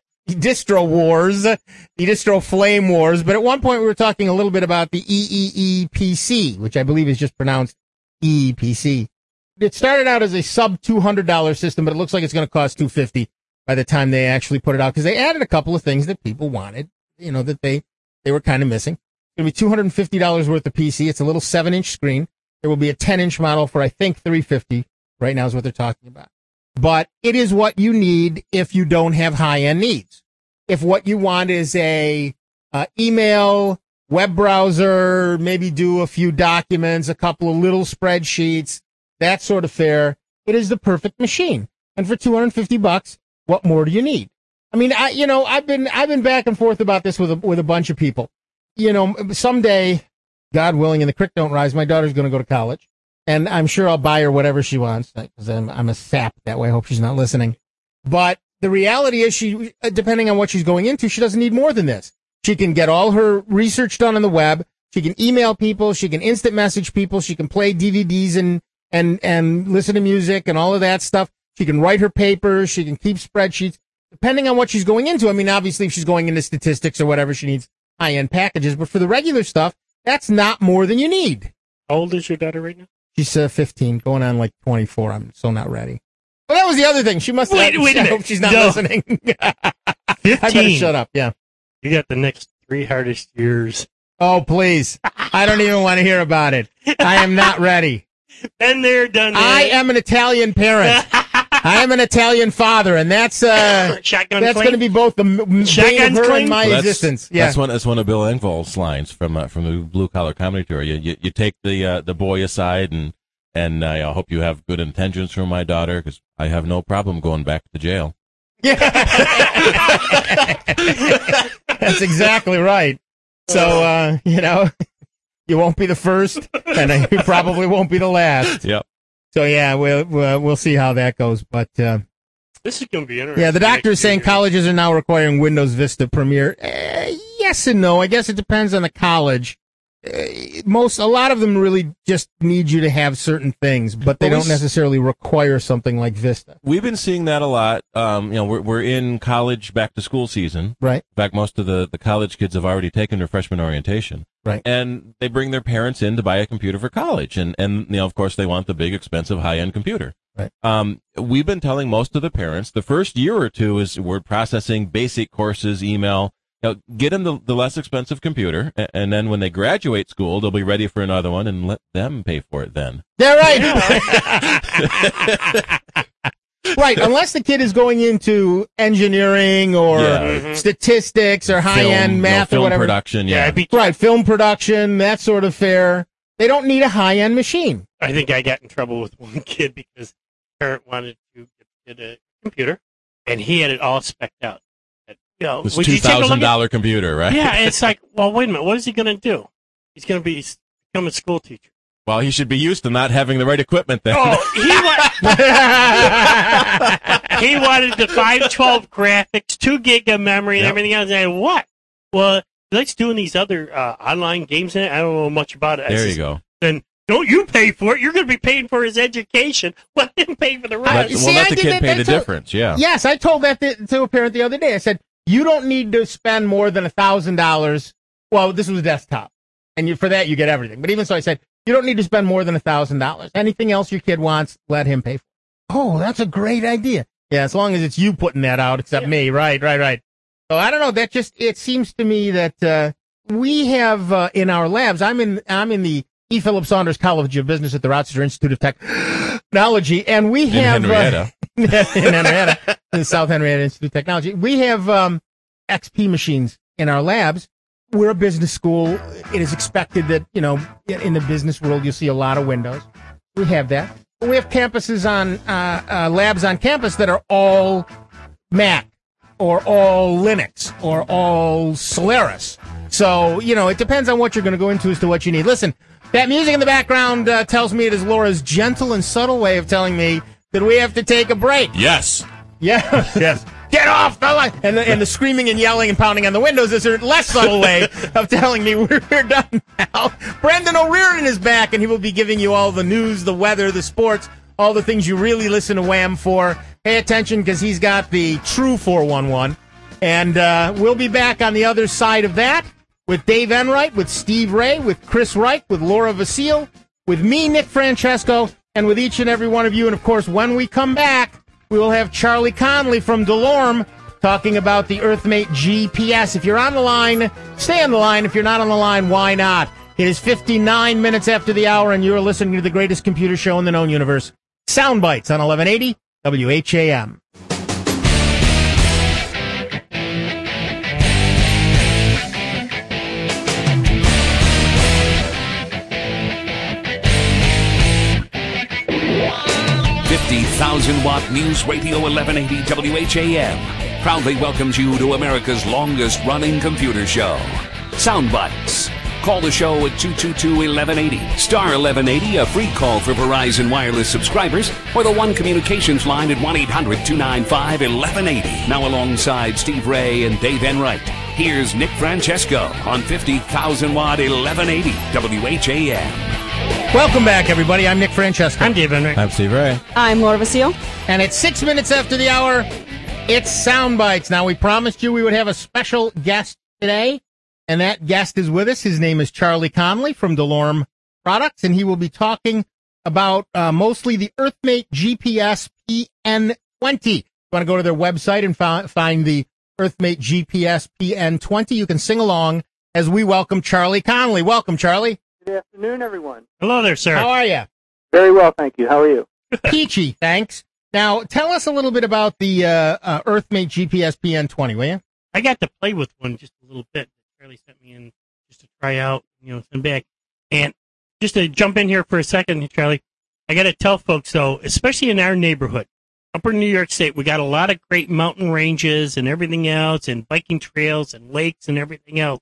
distro wars, the distro flame wars. But at one point we were talking a little bit about the E E E P C, which I believe is just pronounced E E P C. It started out as a sub two hundred dollars system, but it looks like it's going to cost two hundred fifty dollars by the time they actually put it out, because they added a couple of things that people wanted, you know, that they, they were kind of missing. It's going to be two hundred fifty dollars worth of P C. It's a little seven inch screen. There will be a ten inch model for, I think, three hundred fifty dollars right now is what they're talking about. But it is what you need if you don't have high end needs. If what you want is a uh, email, web browser, maybe do a few documents, a couple of little spreadsheets, that sort of fare, it is the perfect machine. And for two hundred fifty bucks, what more do you need? I mean, I, you know, I've been, I've been back and forth about this with a, with a bunch of people. You know, someday, God willing, and the creek don't rise, my daughter's going to go to college, and I'm sure I'll buy her whatever she wants, because I'm, I'm a sap that way. I hope she's not listening. But the reality is, she, depending on what she's going into, she doesn't need more than this. She can get all her research done on the web. She can email people. She can instant message people. She can play D V Ds and, and, and listen to music and all of that stuff. She can write her papers. She can keep spreadsheets, depending on what she's going into. I mean, obviously, if she's going into statistics or whatever, she needs high-end packages. But for the regular stuff, that's not more than you need. How old is your daughter right now? She's uh, fifteen, going on like twenty-four. I'm so not ready. Well, that was the other thing. She must Wait, have. wait a I minute. hope she's not No. listening. I better fifteen. shut up. Yeah. You got the next three hardest years. Oh, please. I don't even want to hear about it. I am not ready. Been there, done that. I am an Italian parent. I am an Italian father, and that's uh, Shotgun that's clean? going to be both the m- bane of Shotgun's her clean? and my Well, that's, existence. Yeah. that's one. That's one of Bill Engvall's lines from uh, from the Blue Collar Comedy Tour. You you, you take the uh, the boy aside, and and uh, I hope you have good intentions for my daughter, because I have no problem going back to jail. That's exactly right. So, uh, you know, You won't be the first, and you probably won't be the last. Yep. So yeah, we'll we'll, we'll see how that goes. But uh, this is going to be interesting. yeah, the doctor is saying year. colleges are now requiring Windows Vista Premiere. Uh, yes and no. I guess it depends on the college. Uh, most, a lot of them really just need you to have certain things, but they Well, we don't s- necessarily require something like Vista. We've been seeing that a lot. Um, you know, we're we're in college back to school season. Right. In fact, most of the, the college kids have already taken their freshman orientation. Right. And they bring their parents in to buy a computer for college. And, and you know, of course, they want the big, expensive, high-end computer. Right. Um, we've been telling most of the parents the first year or two is word processing, basic courses, email. You know, get them the, the less expensive computer, and, and then when they graduate school, they'll be ready for another one, and let them pay for it then. Yeah, right. Right, unless the kid is going into engineering or Yeah. statistics or Film, high-end you know, math or film whatever. production, Yeah, yeah. I'd be, Right, film production, that sort of fare. They don't need a high-end machine. I think I got in trouble with one kid because his parent wanted to get a computer, and he had it all specced out. You know, It was would two you take a look thousand at- dollar computer, right? Yeah, it's like, well, wait a minute. What is he going to do? He's going to be become a school teacher. Well, he should be used to not having the right equipment then. Oh, he wa- he wanted the five twelve graphics, two gig of memory, and Yep. everything else. And what? Well, he likes doing these other uh, online games. In it. I don't know much about it. I There you says, go. Then don't you pay for it? You're going to be paying for his education. Let him pay for the Uh, Let, rest. see, well, let I the did kid that- pay the that's a- difference, yeah. Yes, I told that to, to a parent the other day. I said, you don't need to spend more than a thousand dollars. Well, this was a desktop, and you, for that you get everything. But even so, I said, you don't need to spend more than a thousand dollars. Anything else your kid wants, let him pay for. Oh, that's a great idea. Yeah, as long as it's you putting that out, except Yeah. me. Right, right, right. So I don't know. That just, it seems to me that, uh, we have, uh, in our labs, I'm in, I'm in the E. Philip Saunders College of Business at the Rochester Institute of Technology, and we In have, Henrietta. uh, in Henrietta, the South Henrietta Institute of Technology, we have, um, X P machines in our labs. We're a business school. It is expected that, you know, in the business world, you'll see a lot of Windows. We have that. But we have campuses on, uh, uh, labs on campus that are all Mac or all Linux or all Solaris. So, you know, it depends on what you're going to go into as to what you need. Listen, that music in the background uh, tells me it is Laura's gentle and subtle way of telling me that we have to take a break. Yes. Yeah, yes. Get off the line! And the, and the screaming and yelling and pounding on the windows is a less subtle way of telling me we're, we're done now. Brendan O'Riordan is back, and he will be giving you all the news, the weather, the sports, all the things you really listen to Wham for. Pay attention, because he's got the true four one one. And uh, we'll be back on the other side of that with Dave Enright, with Steve Ray, with Chris Reich, with Laura Vasile, with me, Nick Francesco, and with each and every one of you. And, of course, when we come back, we will have Charlie Conley from DeLorme talking about the EarthMate G P S. If you're on the line, stay on the line. If you're not on the line, why not? It is fifty-nine minutes after the hour, and you're listening to the greatest computer show in the known universe, Sound Bites on eleven eighty W H A M. fifty thousand watt News Radio eleven eighty W H A M proudly welcomes you to America's longest running computer show, Sound Bites. Call the show at two two two, eleven eighty, star eleven eighty, a free call for Verizon Wireless subscribers, or the One Communications line at one eight hundred, two nine five, eleven eighty. Now alongside Steve Ray and Dave Enright, here's Nick Francesco on fifty thousand watt eleven eighty W H A M. Welcome back, everybody. I'm Nick Francesco. I'm Dave Enright. I'm Steve Ray. I'm Laura Vasile. And it's six minutes after the hour. It's Sound Bites. Now, we promised you we would have a special guest today, and that guest is with us. His name is Charlie Conley from DeLorme Products, and he will be talking about uh, mostly the EarthMate G P S P N twenty. If you want to go to their website and fi- find the EarthMate G P S P N twenty, you can sing along as we welcome Charlie Conley. Welcome, Charlie. Good afternoon, everyone. Hello there, sir. How are you? Very well, thank you. How are you? Peachy, thanks. Now, tell us a little bit about the uh, uh, EarthMate G P S P N twenty, will you? I got to play with one just a little bit. Charlie sent me in just to try out, you know, send back. And just to jump in here for a second, Charlie, I got to tell folks, though, especially in our neighborhood, upper New York State, we got a lot of great mountain ranges and everything else, and biking trails and lakes and everything else.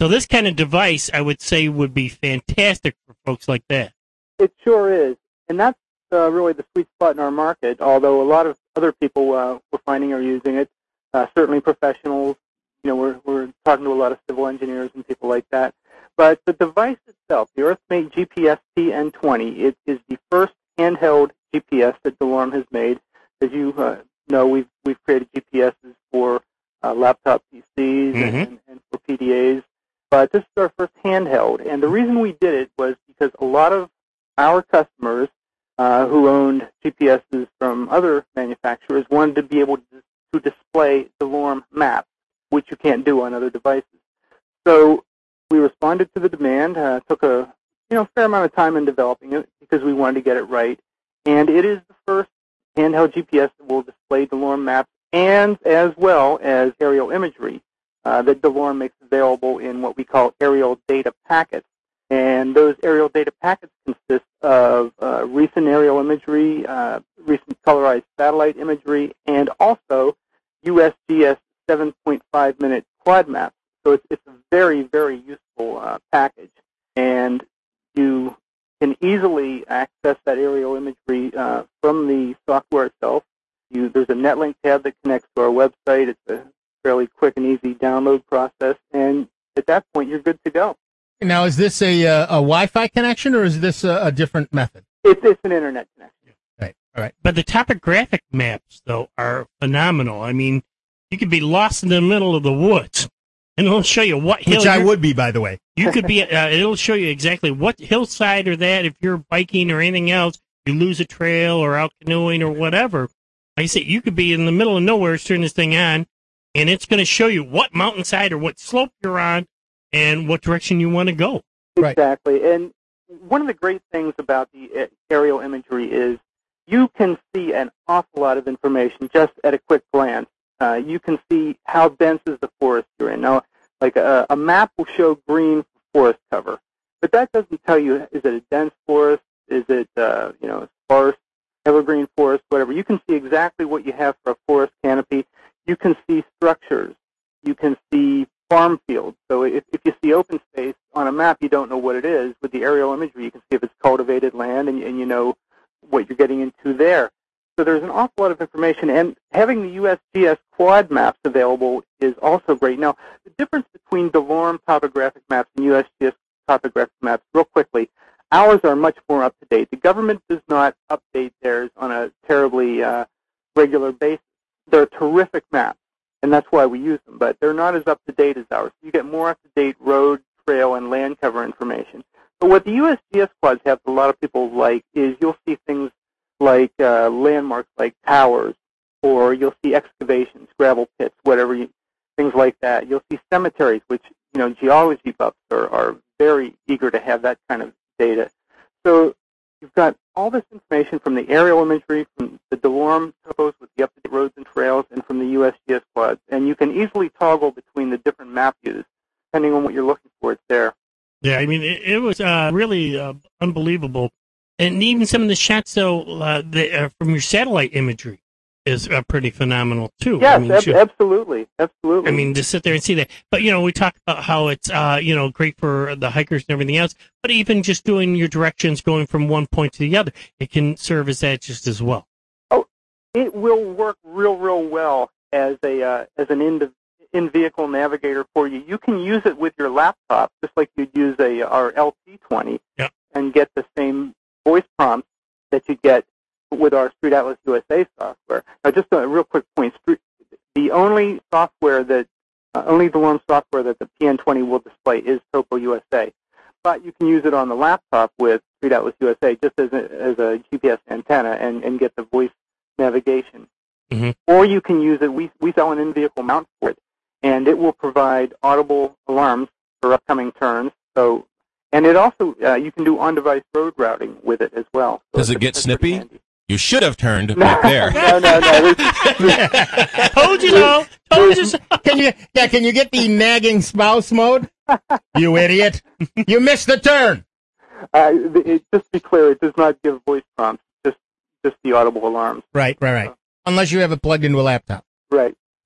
So this kind of device, I would say, would be fantastic for folks like that. It sure is. And that's uh, really the sweet spot in our market, although a lot of other people uh, we're finding are using it, uh, certainly professionals. You know, we're, we're talking to a lot of civil engineers and people like that. But the device itself, the EarthMate G P S P N twenty, it is the first handheld G P S that DeLorme has made. As you uh, know, we've, we've created G P Ss for uh, laptop P Cs mm-hmm. and, and for P D As. But this is our first handheld. And the reason we did it was because a lot of our customers uh, who owned G P Ss from other manufacturers wanted to be able to, to display DeLorme maps, which you can't do on other devices. So we responded to the demand, uh, took a you know fair amount of time in developing it because we wanted to get it right. And it is the first handheld G P S that will display DeLorme maps and as well as aerial imagery uh, that DeLorme makes available in what we call aerial data packets. And those aerial data packets consist of uh, recent aerial imagery, uh, recent colorized satellite imagery, and also U S G S seven point five minute quad maps. So it's, it's a very, very useful uh, package. And you can easily access that aerial imagery uh, from the software itself. You, there's a NetLink tab that connects to our website. It's a fairly quick and easy download process. And at that point, you're good to go. Now, is this a, uh, a Wi-Fi connection, or is this a, a different method? It's, it's an internet connection. Right, all right. But the topographic maps, though, are phenomenal. I mean, you could be lost in the middle of the woods, and it'll show you what hill. Which I would be, by the way. You could be. Uh, it'll show you exactly what hillside or that. If you're biking or anything else, you lose a trail or out canoeing or whatever. Like I say, you could be in the middle of nowhere, turn this thing on, and it's going to show you what mountainside or what slope you're on and what direction you want to go. Exactly. And one of the great things about the aerial imagery is you can see an awful lot of information just at a quick glance. Uh, you can see how dense is the forest you're in. Now, like a, a map will show green forest cover, but that doesn't tell you, is it a dense forest? Is it, uh, you know, sparse, evergreen forest, whatever. You can see exactly what you have for a forest canopy. You can see structures. You can see farm fields. So if, if you see open space on a map, you don't know what it is. With the aerial imagery, you can see if it's cultivated land, and, and you know what you're getting into there. So there's an awful lot of information, and having the U S G S quad maps available is also great. Now, the difference between DeLorme topographic maps and U S G S topographic maps, real quickly, ours are much more up-to-date. The government does not update theirs on a terribly uh, regular basis. They're terrific maps, and that's why we use them, but they're not as up-to-date as ours. You get more up-to-date road, trail, and land cover information. But what the U S G S quads have that a lot of people like is you'll see things like uh, landmarks like towers, or you'll see excavations, gravel pits, whatever, you, things like that. You'll see cemeteries, which, you know, geology buffs are, are very eager to have that kind of data. So you've got all this information from the aerial imagery, from the DeLorme topos with the up-to-date roads and trails, and from the U S G S quads. And you can easily toggle between the different map views, depending on what you're looking for. It's there. Yeah, I mean, it, it was uh, really uh, unbelievable. And even some of the shots, though, uh, the, uh, from your satellite imagery is uh, pretty phenomenal, too. Yes, I mean, ab- sure. absolutely. Absolutely. I mean, to sit there and see that. But, you know, we talk about how it's, uh, you know, great for the hikers and everything else. But even just doing your directions going from one point to the other, it can serve as that just as well. Oh, it will work real, real well as a uh, as an in in-vehicle navigator for you. You can use it with your laptop, just like you'd use a our L T twenty, yep, and get the same voice prompts that you get with our Street Atlas U S A software. Now, just a real quick point. The only software that, uh, only DeLorme software that the P N twenty will display is Topo U S A. But you can use it on the laptop with Street Atlas U S A just as a, as a G P S antenna and, and get the voice navigation. Mm-hmm. Or you can use it, we, we sell an in-vehicle mount for it, and it will provide audible alarms for upcoming turns. So, and it also, uh, you can do on-device road routing with it as well. So Does it get snippy? handy. You should have turned back there. no, no, no. Told you no. Told you so. Can you, yeah, can you get the nagging spouse mode? You idiot. You missed the turn. Uh, it, just to be clear, it does not give voice prompts, just just the audible alarms. Right, right, right. Unless you have it plugged into a laptop. Right. Right.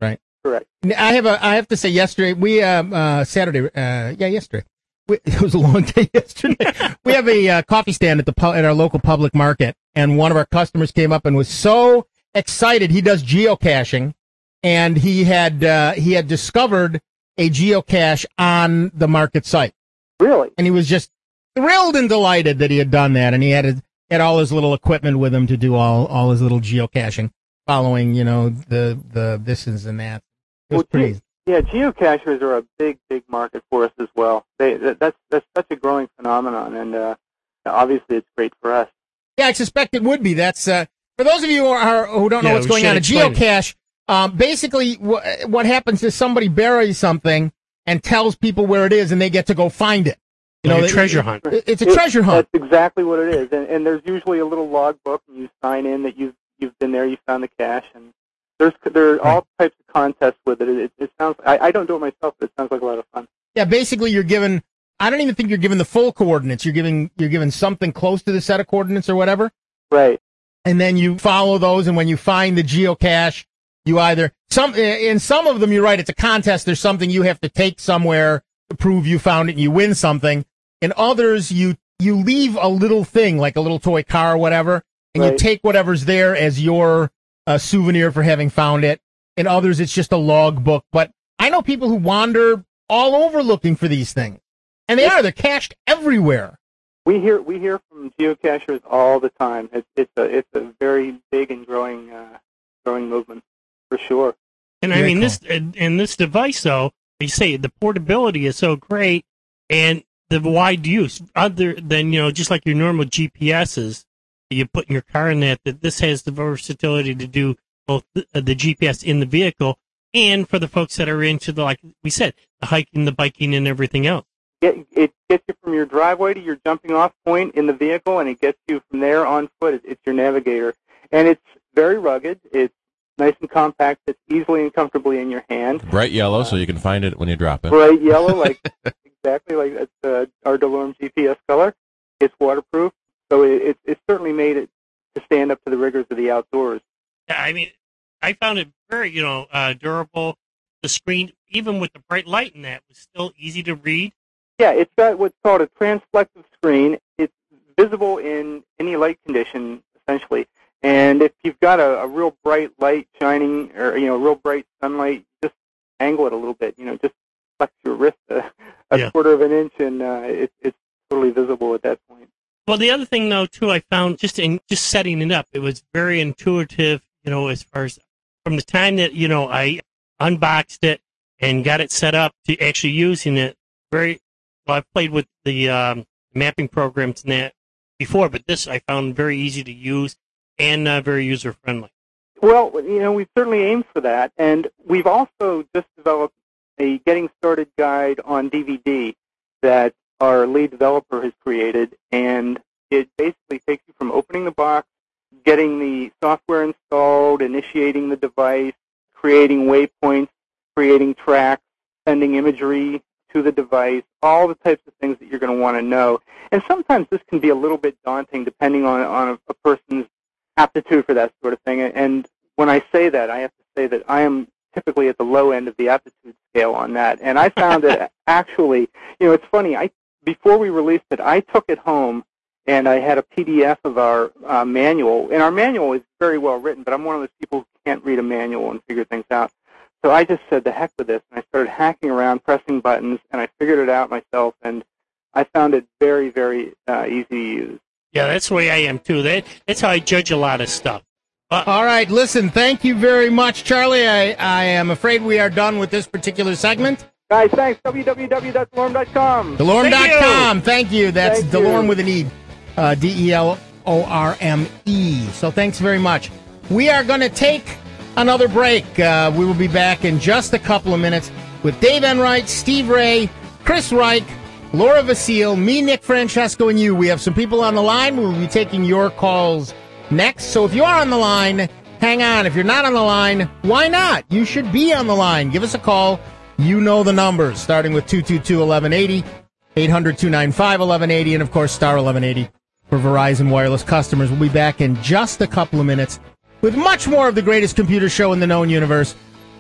correct. I have a. I have to say, yesterday we uh, uh Saturday. Uh, yeah, yesterday. We, it was a long day yesterday. We have a uh, coffee stand at the pu- at our local public market, and one of our customers came up and was so excited. He does geocaching, and he had uh, he had discovered a geocache on the market site. Really? And he was just thrilled and delighted that he had done that, and he had had all his little equipment with him to do all all his little geocaching, following you know the the this and that. It was well, pretty. Ge- yeah, geocachers are a big, big market for us as well. They that, that's that's such a growing phenomenon, and uh, obviously it's great for us. Yeah, I suspect it would be. That's uh, for those of you who are who don't know Yeah, what's we going should on. A explain it. geocache, um, basically, wh- what happens is somebody buries something and tells people where it is, and they get to go find it. You Like know, a they- treasure hunt. it- It's a It- treasure hunt. That's exactly what it is, and, and there's usually a little logbook, and you sign in that you've you've been there, you found the cache, and there's there are all types of contests with it. It, it sounds I, I don't do it myself, but it sounds like a lot of fun. Yeah, basically, you're given. I don't even think you're given the full coordinates. You're giving you're given something close to the set of coordinates or whatever. Right. And then you follow those, and when you find the geocache, you either some in some of them you're right, it's a contest. There's something you have to take somewhere to prove you found it, and you win something. In others, you you leave a little thing like a little toy car or whatever, and you Right. take whatever's there as your uh, souvenir for having found it. In others, it's just a log book. But I know people who wander all over looking for these things, and they are they're cached everywhere. We hear we hear from geocachers all the time. It's it's a it's a very big and growing uh, growing movement for sure. And I Very mean, cool. this and, and this device, though, you say the portability is so great, and the wide use, other than you know, just like your normal G P S's, you put in your car in that, that this has the versatility to do both the, uh, the G P S in the vehicle and for the folks that are into the, like we said, the hiking, the biking, and everything else. Get, it gets you from your driveway to your jumping off point in the vehicle, and it gets you from there on foot. It, it's your navigator, and it's very rugged. It's nice and compact. It's easily and comfortably in your hand. Bright yellow, so you can find it when you drop it. Bright yellow, like exactly like that's uh, our DeLorme G P S color. It's waterproof, so it, it, it's certainly made it to stand up to the rigors of the outdoors. Yeah, I mean, I found it very, you know, uh, durable. The screen, even with the bright light in that, was still easy to read. Yeah, it's got what's called a transflective screen. It's visible in any light condition, essentially. And if you've got a, a real bright light shining, or you know, real bright sunlight, just angle it a little bit. You know, just flex your wrist a, a Yeah. quarter of an inch, and uh, it, it's totally visible at that point. Well, the other thing, though, too, I found just in just setting it up, it was very intuitive, you know, as far as from the time that, you know, I unboxed it and got it set up to actually using it. Very well, I've played with the um, mapping programs and that before, but this I found very easy to use and uh, very user friendly. Well, you know, we've certainly aimed for that, and we've also just developed a getting started guide on D V D that our lead developer has created, and it basically takes you from opening the box, getting the software installed, initiating the device, creating waypoints, creating tracks, sending imagery to the device, all the types of things that you're going to want to know. And sometimes this can be a little bit daunting depending on, on a, a person's aptitude for that sort of thing. And when I say that, I have to say that I am typically at the low end of the aptitude scale on that. And I found that actually, you know, it's funny, I before we released it, I took it home and I had a P D F of our uh, manual. And our manual is very well written, but I'm one of those people who can't read a manual and figure things out. So I just said, the heck with this, and I started hacking around, pressing buttons, and I figured it out myself, and I found it very, very uh, easy to use. Yeah, that's the way I am, too. That, that's how I judge a lot of stuff. Uh, All right, listen, thank you very much, Charlie. I, I am afraid we are done with this particular segment. Guys, thanks. w w w dot delorme dot com. Delorme dot com. Thank you. That's Thank you. Delorme with an E. Uh, D E L O R M E. So thanks very much. We are going to take another break. Uh, we will be back in just a couple of minutes with Dave Enright, Steve Ray, Chris Reich, Laura Vasile, me, Nick Francesco, and you. We have some people on the line. We will be taking your calls next. So if you are on the line, hang on. If you're not on the line, why not? You should be on the line. Give us a call. You know the numbers, starting with two two two, eleven eighty, eight hundred, two nine five, eleven eighty, and, of course, star eleven eighty for Verizon Wireless customers. We'll be back in just a couple of minutes with much more of the greatest computer show in the known universe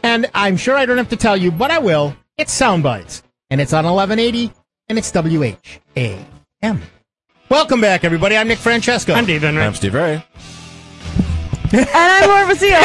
And I'm sure I don't have to tell you, but I will. It's Sound Bites. And it's on eleven eighty, and it's W H A M. Welcome back, everybody. I'm Nick Francesco. I'm Dave Henry. I'm Steve Ray. And I'm Laura Basile.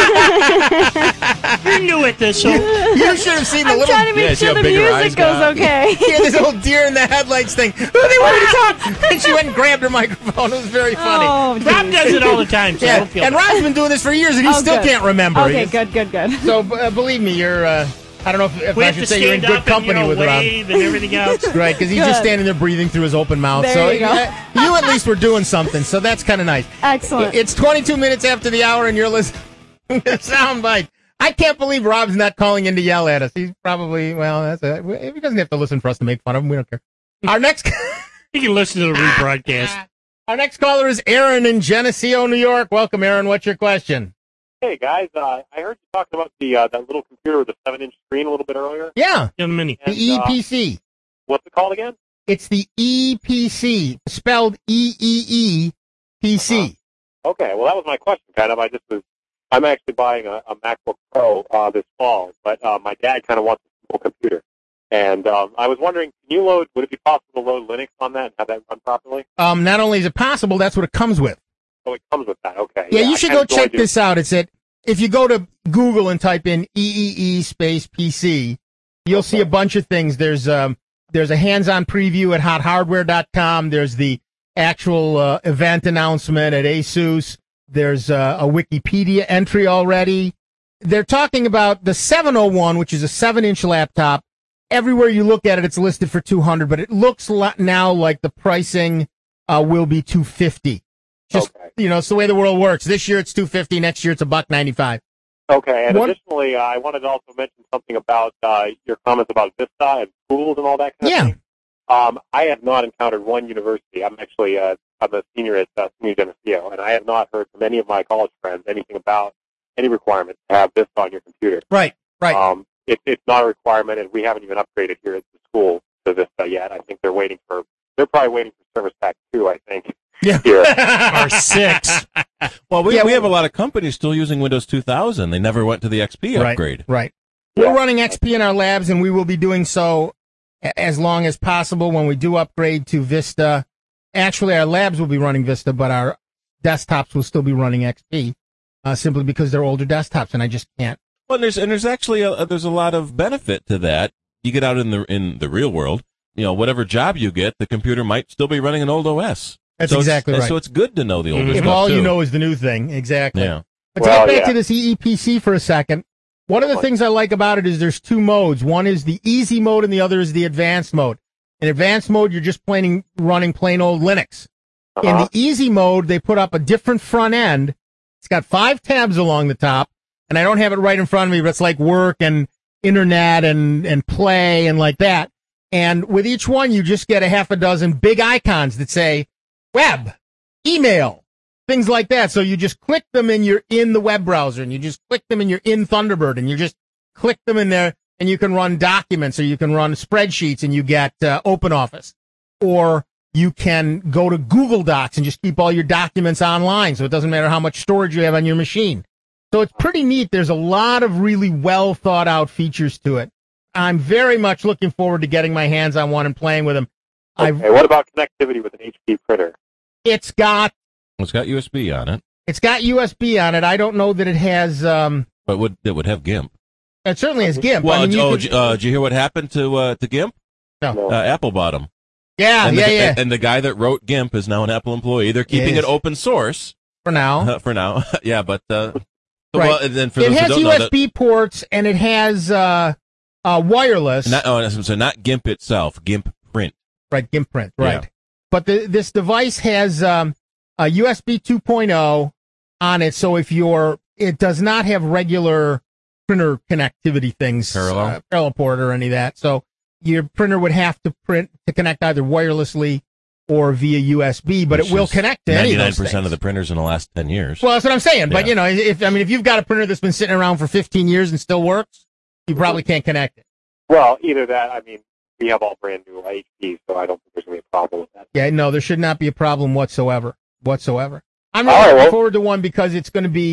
You're new at this, so You should have seen the I'm little... trying to make Yeah, see sure how the big her music eyes goes got? okay. Yeah, this old deer in the headlights thing. Who do they want me to talk? And she went and grabbed her microphone. It was very funny. Oh, Rob geez. does it all the time, so yeah, don't feel and bad. Rob's been doing this for years, and he Oh, still good. can't remember. Okay, He's- good, good, good. So uh, believe me, you're. Uh, I don't know if, if We I have should to say you're in stand good up company and, you know, with Rob. wave and everything else. Right, because he's Good. just standing there breathing through his open mouth. There so you go. uh, you at least were doing something. So that's kind of nice. Excellent. It's twenty-two minutes after the hour, and you're listening to Soundbite. I can't believe Rob's not calling in to yell at us. He's probably well. That's a, he doesn't have to listen for us to make fun of him. We don't care. Our next. You can listen to the rebroadcast. Our next caller is Aaron in Geneseo, New York. Welcome, Aaron. What's your question? Hey guys, uh, I heard you talking about the uh, that little computer with the seven-inch screen a little bit earlier. Yeah, In a minute. the And, E uh, P C. What's it called again? It's the E P C, spelled E E E P C. Okay, well that was my question. Kind of, I just was. I'm actually buying a, a MacBook Pro uh, this fall, but uh, my dad kind of wants a simple computer, and um, I was wondering, can you load? Would it be possible to load Linux on that and have that run properly? Um, not only is it possible, that's what it comes with. Oh, it comes with that. Okay. Yeah, you I should kinda go check joined you. this out. It's at if you go to Google and type in E E E space P C, you'll see a bunch of things. There's um there's a hands-on preview at hot hardware dot com. There's the actual uh, event announcement at ASUS. There's uh, a Wikipedia entry already. They're talking about the seven oh one, which is a seven-inch laptop. Everywhere you look at it, it's listed for two hundred, but it looks li- now like the pricing uh, will be two fifty. Just, Okay. you know, it's the way the world works. This year it's two fifty. Next year it's a buck ninety-five. Okay, and One- additionally, uh, I wanted to also mention something about uh, your comments about Vista and schools and all that kind Yeah. of thing. Um, I have not encountered one university. I'm actually uh, I'm a senior at uh, SUNY Geneseo, and I have not heard from any of my college friends anything about any requirement to have Vista on your computer. Right, right. Um, it, it's not a requirement, and we haven't even upgraded here at the school to Vista yet. I think they're waiting for. They're probably waiting for Service Pack two. I think. Yeah. Here. Or six. Well, we, Yeah, we well- have a lot of companies still using Windows two thousand. They never went to the X P Right, upgrade. Right. Yeah. We're running X P in our labs, and we will be doing so a- as long as possible when we do upgrade to Vista. Actually, our labs will be running Vista, but our desktops will still be running X P, uh, simply because they're older desktops, and I just can't. Well, and there's and there's actually a, there's a lot of benefit to that. You get out in the in the real world, you know, whatever job you get, the computer might still be running an old O S. That's So it's- exactly right. So it's good to know the older Mhm. If stuff all you too. know is the new thing, exactly. Yeah. But to Well, get back yeah. to this E E P C for a second, one of the things I like about it is there's two modes. One is the easy mode, and the other is the advanced mode. In advanced mode, you're just plain running plain old Linux. In Uh-huh. the easy mode, they put up a different front end. It's got five tabs along the top, and I don't have it right in front of me, but it's like work and internet and, and play and like that. And with each one, you just get a half a dozen big icons that say web, email, things like that. So you just click them and you're in the web browser, and you just click them and you're in Thunderbird, and you just click them in there, and you can run documents, or you can run spreadsheets, and you get uh, OpenOffice, or you can go to Google Docs and just keep all your documents online, so it doesn't matter how much storage you have on your machine. So it's pretty neat. There's a lot of really well thought out features to it. I'm very much looking forward to getting my hands on one and playing with them. I've, Okay, what about connectivity with an H P printer? it's got It's got U S B on it, it's got U S B on it. I don't know that it has. Um, but would it would have GIMP. it certainly has GIMP. Well, I mean, you oh, could- j- uh, did you hear what happened to uh, to GIMP? No. Uh, Apple bought 'em. yeah, and yeah, the, yeah. And, and the guy that wrote GIMP is now an Apple employee. They're keeping Yes. it open source For now, uh, for now. Yeah, but uh, Right. well, and then for it those who has don't know, that, U S B ports, and it has uh, uh, wireless. not, oh, so not GIMP itself, GIMP print. Right, GIMP print, right. Yeah. But the, this device has um, a U S B two point oh on it, so if you're, it does not have regular printer connectivity things, Parallel? uh, parallel port or any of that. So your printer would have to print to connect either wirelessly or via U S B, but Which it will is connect to any of ninety-nine those percent things. of the printers in the last ten years. Well, that's what I'm saying. But Yeah. you know, if I mean, if you've got a printer that's been sitting around for fifteen years and still works, you probably can't connect it. Well, either that. I mean, we have all brand new H P, so I don't think there's going to be a problem with that. Yeah, no, there should not be a problem whatsoever. Whatsoever. I'm All really right, looking well- forward to one because it's going to be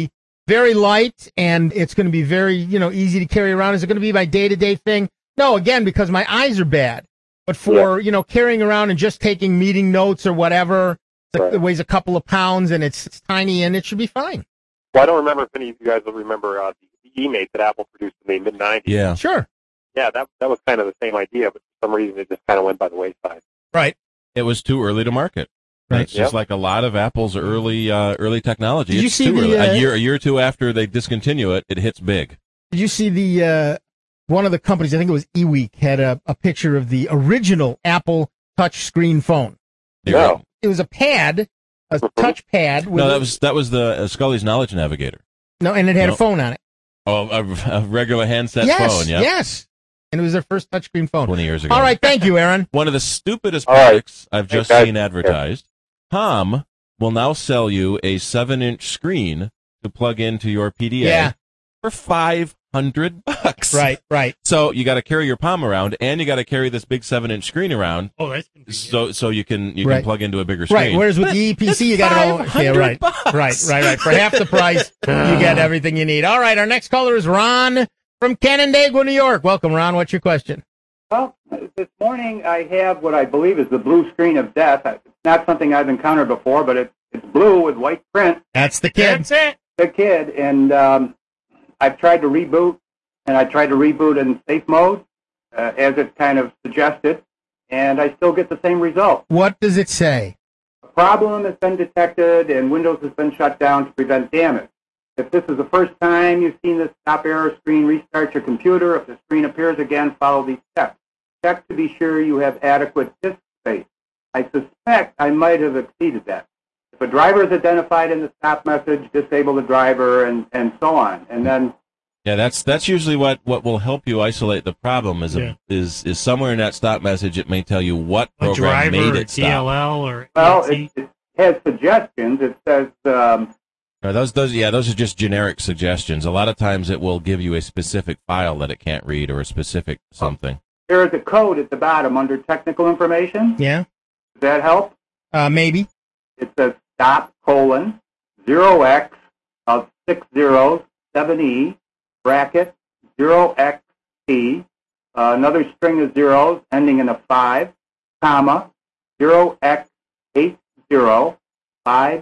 very light, and it's going to be very, you know, easy to carry around. Is it going to be my day-to-day thing? No, again, because my eyes are bad. But for, you know, carrying around and just taking meeting notes or whatever, it's like, it weighs a couple of pounds, and it's, it's tiny, and it should be fine. Well, I don't remember if any of you guys will remember uh, the e-mate that Apple produced in the mid nineties. Yeah. Sure. Yeah, that that was kind of the same idea, but for some reason it just kind of went by the wayside. Right. It was too early to market. Right. It's just Yep. like a lot of Apple's early uh, early technology. Did you it's see too the, early. uh, a year a year or two after they discontinue it, it hits big. Did you see the, uh, one of the companies, I think it was eWeek, had a, a picture of the original Apple touchscreen phone. No. It was a pad, a touch pad. With No, a- that was that was the uh, Scully's Knowledge Navigator. No, and it had No. a phone on it. Oh, a, a regular handset yes, phone. Yeah. yes. And it was their first touchscreen phone. Twenty years ago. All right, thank you, Aaron. One of the stupidest All right. products I've Thanks, just guys. seen advertised. Palm will now sell you a seven-inch screen to plug into your P D A Yeah. for five hundred bucks. Right, right. So you got to carry your Palm around, and you got to carry this big seven-inch screen around, Oh, that's convenient. so so you can you Right. can plug into a bigger screen. Right, whereas with But the E P it's C, you got it all. five hundred Yeah, right, bucks. right, right, right. For half the price, you get everything you need. All right, our next caller is Ron from Canandaigua, New York. Welcome, Ron. What's your question? Well, this morning I have what I believe is the blue screen of death. It's not something I've encountered before, but it's, it's blue with white print. That's the kid. That's it. The kid, and um, I've tried to reboot, and I tried to reboot in safe mode, uh, as it kind of suggested, and I still get the same result. What does it say? A problem has been detected, and Windows has been shut down to prevent damage. If this is the first time you've seen this stop error screen, restart your computer. If the screen appears again, follow these steps. Check to be sure you have adequate disk space. I suspect I might have exceeded that. If a driver is identified in the stop message, disable the driver, and, and so on. And then, Yeah, that's that's usually what, what will help you isolate the problem. Is a, Yeah. is is somewhere in that stop message it may tell you what A program driver made or it D stop. L L or well, E X E. it, it has suggestions. It says, um, No, those those yeah, those are just generic suggestions. A lot of times it will give you a specific file that it can't read or a specific something. there is a code at the bottom under technical information. Yeah, Does that help? uh, maybe. It says stop colon zero x of six zeros seven e bracket zero x t, uh, another string of zeros ending in a five, comma zero x eight zero five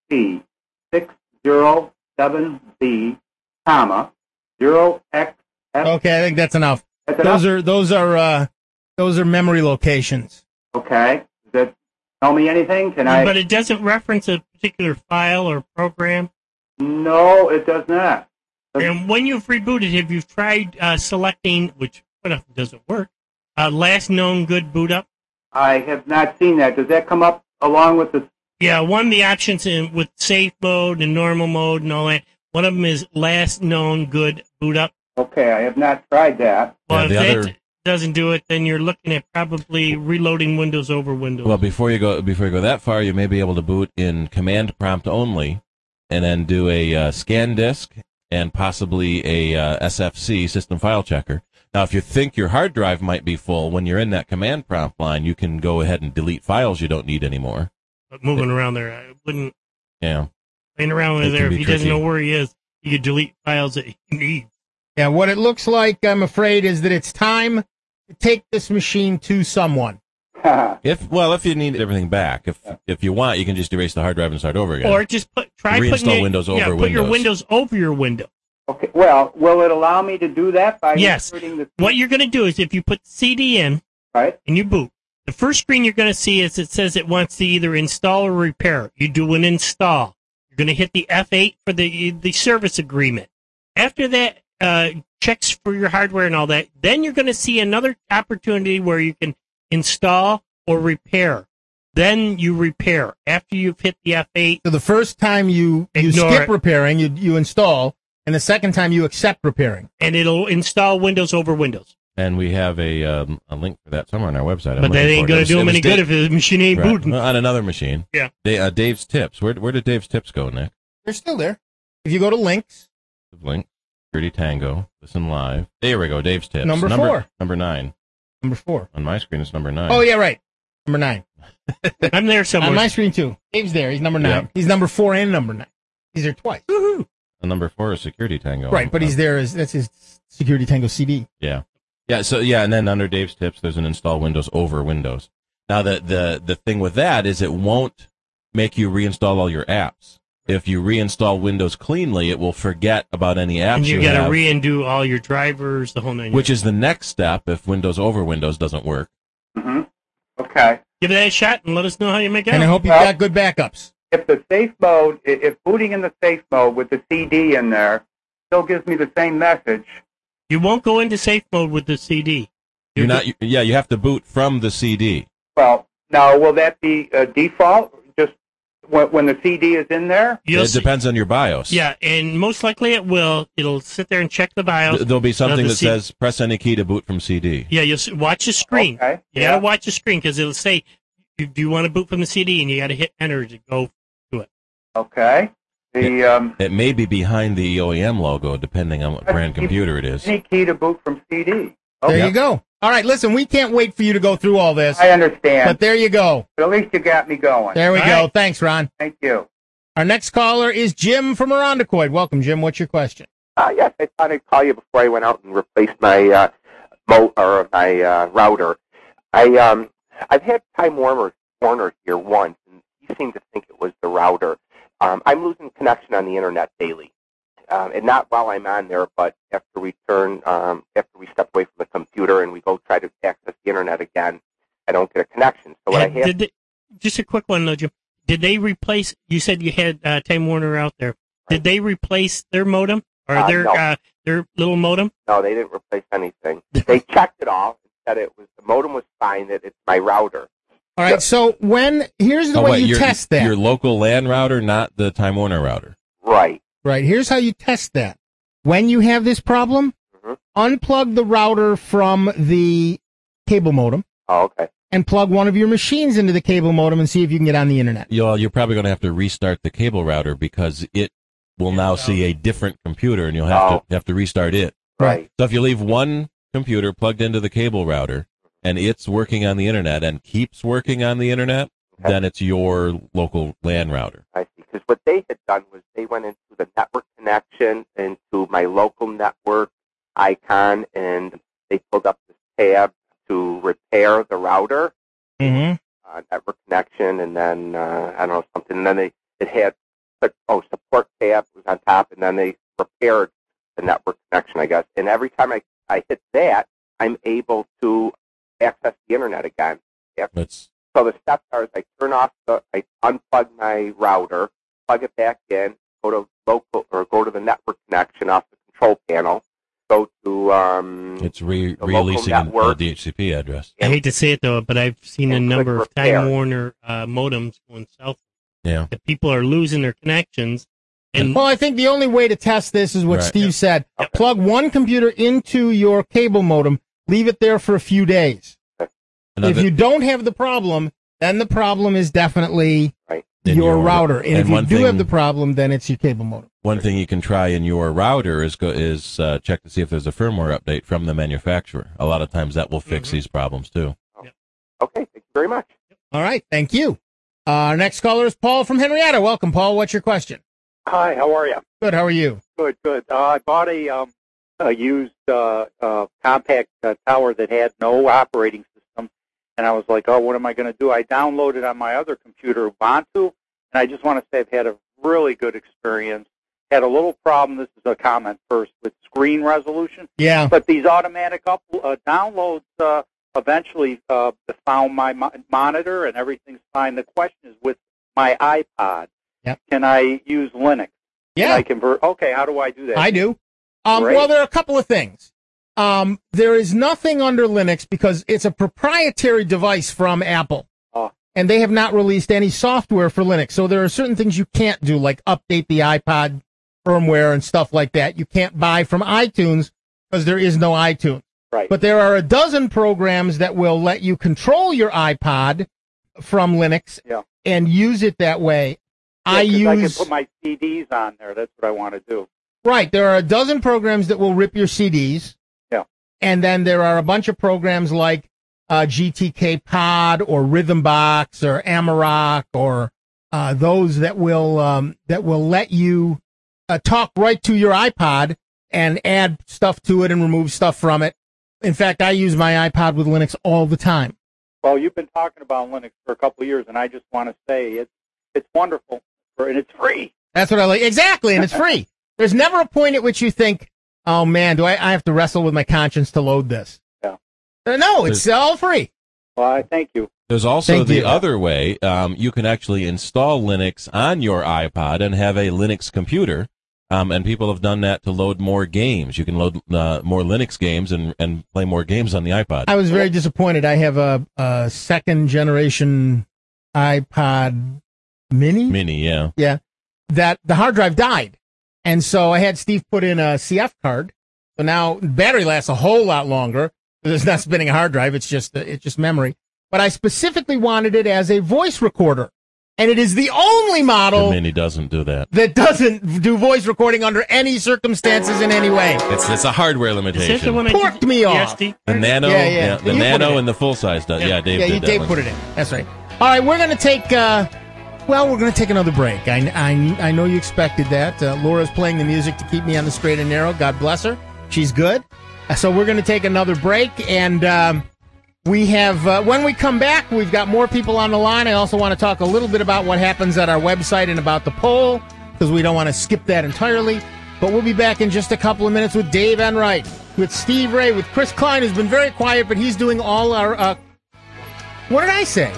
c six zero seven b, comma zero x f. Okay, I think that's enough. That's enough? Those are those are uh, those are memory locations. Okay. Does that tell me anything? Can I? But it doesn't reference a particular file or program. No, it does not. And when you've rebooted, have you tried uh, selecting, which quite often doesn't work, uh, last known good boot up? I have not seen that. Does that come up along with the? Yeah, one of the options in, with safe mode and normal mode and all that, one of them is last known good boot up. Okay, I have not tried that. Well, Yeah, if the that other- doesn't do it, then you're looking at probably reloading Windows over Windows. Well, before you go before you go that far, you may be able to boot in command prompt only, and then do a uh, scan disk and possibly a uh, S F C system file checker. Now, if you think your hard drive might be full, when you're in that command prompt line, you can go ahead and delete files you don't need anymore. But moving around there, I wouldn't Yeah. playing around It with there. can If be he doesn't tricky. know where he is, you could delete files that he needs. Yeah, what it looks like, I'm afraid, is that it's time to take this machine to someone. If well, if you need everything back, if if you want, you can just erase the hard drive and start over again. Or just put try Reinstall putting it, Windows yeah, over put your Windows. Windows over your window. Okay. Well, will it allow me to do that by Yes. inserting the What you're going to do is if you put the C D in right? and you boot, the first screen you're going to see is it says it wants to either install or repair. You do an install. You're going to hit the F eight for the the service agreement. After that, uh, checks for your hardware and all that. Then you're going to see another opportunity where you can install or repair. Then you repair after you've hit the F eight. So the first time you, you Ignore skip it. repairing, you, you install, and the second time you accept repairing. And it'll install Windows over Windows. And we have a um, a link for that somewhere on our website. I'm But that looking ain't for it. going It to do was- them it any was good Da- if the machine ain't Right. booting. Well, on another machine. Yeah. Da- uh, Dave's tips. Where where did Dave's tips go, Nick? They're still there. If you go to links, Link. Security Tango. Listen live. There we go. Dave's tips. Number number four. Number nine. number four. On my screen, it's number nine. Oh, yeah, right. Number nine. I'm there somewhere. On my screen, too. Dave's there. He's number nine. Yeah. He's number four and number nine. He's there twice. Woohoo. A number four is Security Tango. Right, but he's there as that's his Security Tango C D. Yeah. Yeah, so yeah, and then under Dave's tips, there's an install Windows over Windows. Now, the, the, the thing with that is it won't make you reinstall all your apps. If you reinstall Windows cleanly, it will forget about any apps And you, you got to have, re-undo all your drivers, the whole nine. which is the next step if Windows over Windows doesn't work. Mm-hmm. Okay. Give that a shot and let us know how you make out. And I hope you've Well- got good backups. If the safe mode, i- if booting in the safe mode with the C D in there still gives me the same message, You won't go into safe mode with the C D. You're not. Yeah, you have to boot from the C D. well, now will that be uh, default? Just when, when the C D is in there? You'll it see- depends on your BIOS. Yeah, and most likely it will. It'll sit there and check the BIOS. Th- There'll be something the that C- says press any key to boot from C D. Yeah, you'll see, watch the screen. Okay. You Yeah. gotta watch the screen because it'll say, "Do you want to boot from the C D?" And you gotta hit enter to go to it. Okay. The um, It may be behind the O E M logo, depending on what brand computer it is. any key to boot from C D. There you go. All right, listen, we can't wait for you to go through all this. I understand. But there you go. But at least you got me going. There we All go. right. Thanks, Ron. Thank you. Our next caller is Jim from Irondequoit. Welcome, Jim. What's your question? Uh, yes, I thought I'd call you before I went out and replaced my uh, mo- or my uh, router. I um, I've had Time Warner Warner here once, and he seemed to think it was the router. Um, I'm losing connection on the internet daily, um, and not while I'm on there, but after we turn, um, after we step away from the computer and we go try to access the internet again, I don't get a connection. So what I And have, did they, just a quick one, though, Jim. Did they replace? You said you had uh, Time Warner out there. Did they replace their modem or Uh, their no. uh, their little modem? no, they didn't replace anything. They checked it all and said it was the modem was fine. That it's my router. All right, so when here's the Oh, way wait, you your, test that. your local LAN router, not the Time Warner router. Right. Right, here's how you test that. When you have this problem, Mhm. unplug the router from the cable modem Oh, okay. and plug one of your machines into the cable modem and see if you can get on the internet. You'll, you're probably going to have to restart the cable router because it will now see a different computer, and you'll have Oh. to have to restart it. Right. So if you leave one computer plugged into the cable router and it's working on the internet and keeps working on the internet, Okay. then it's your local LAN router. I see. Because what they had done was they went into the network connection, into my local network icon, and they pulled up this tab to repair the router, Mm-hmm. uh, network connection, and then, uh, I don't know, something. And then they it had, like, oh, support tab was on top, and then they repaired the network connection, I guess. And every time I, I hit that, I'm able to access the internet again. That's So the steps are: is I turn off the, I unplug my router, plug it back in, go to local or go to the network connection off the control panel, go to um, it's re- the local releasing a network. D H C P address. I hate to say it though, but I've seen a And click number of repair. Time Warner uh, modems going south. Yeah. That people are losing their connections. And Well, I think the only way to test this is what Right. Steve said. Okay. Plug one computer into your cable modem, leave it there for a few days. Another- If you don't have the problem, then the problem is definitely Right. in your, your- router. And, and if you one do thing- have the problem, then it's your cable modem. One thing you can try in your router is go, is uh, check to see if there's a firmware update from the manufacturer. A lot of times that will fix Mm-hmm. these problems too. Okay, thank you very much. All right, thank you. Uh, our next caller is Paul from Henrietta. Welcome, Paul. What's your question? Hi, how are you? Good, how are you? Good, good. Uh, I bought a, um, a used uh, uh, compact uh, tower that had no operating system, and I was like, oh, what am I going to do? I downloaded on my other computer Ubuntu, and I just want to say I've had a really good experience. Had a little problem, this is a comment first, with screen resolution. Yeah. But these automatic up, uh, downloads uh, eventually uh, found my mo- monitor, and everything's fine. The question is with my iPod, Yep. can I use Linux? Can Yeah, I convert? Okay, how do I do that? I do. Um, Great. well, there are a couple of things. Um, there is nothing under Linux because it's a proprietary device from Apple. Oh. And they have not released any software for Linux. So there are certain things you can't do, like update the iPod firmware and stuff like that. You can't buy from iTunes because there is no iTunes. Right. But there are a dozen programs that will let you control your iPod from Linux Yeah. and use it that way. Yeah, I 'cause use I can put my C Ds on there. That's what I want to do. Right. There are a dozen programs that will rip your C Ds. Yeah. And then there are a bunch of programs like uh, G T K Pod or Rhythmbox or Amarok or uh, those that will um, that will let you uh, talk right to your iPod and add stuff to it and remove stuff from it. In fact, I use my iPod with Linux all the time. Well, you've been talking about Linux for a couple of years, and I just want to say it's it's wonderful, for, and it's free. That's what I like. Exactly, and it's free. There's never a point at which you think, oh, man, do I, I have to wrestle with my conscience to load this? Yeah. Uh, no, it's all free. Well, I thank you. There's also Thank the you. other way. Um, you can actually install Linux on your iPod and have a Linux computer. Um, and people have done that to load more games. You can load uh, more Linux games and, and play more games on the iPod. I was very disappointed. I have a, a second generation iPod Mini. Mini, yeah. Yeah. That the hard drive died. And so I had Steve put in a C F card. So now battery lasts a whole lot longer. It's not spinning a hard drive. It's just, it's just memory. But I specifically wanted it as a voice recorder. And it is the only model The Mini doesn't do that. that doesn't do voice recording under any circumstances in any way. It's it's a hardware limitation. Is that the one I Porked did- me the off. S D? The Nano, Yeah, yeah. yeah, the You put it Nano in. and the full size does. Yeah, Dave yeah, did you that Dave one. put it in. That's right. All right, we're going to take, uh, well, we're going to take another break. I, I, I know you expected that. Uh, Laura's playing the music to keep me on the straight and narrow. God bless her. She's good. Uh, So we're going to take another break, and um, we have, uh, when we come back, we've got more people on the line. I also want to talk a little bit about what happens at our website and about the poll, because we don't want to skip that entirely. But we'll be back in just a couple of minutes with Dave Enright, with Steve Ray, with Chris Klein, who's been very quiet, but he's doing all our, uh, what did I say?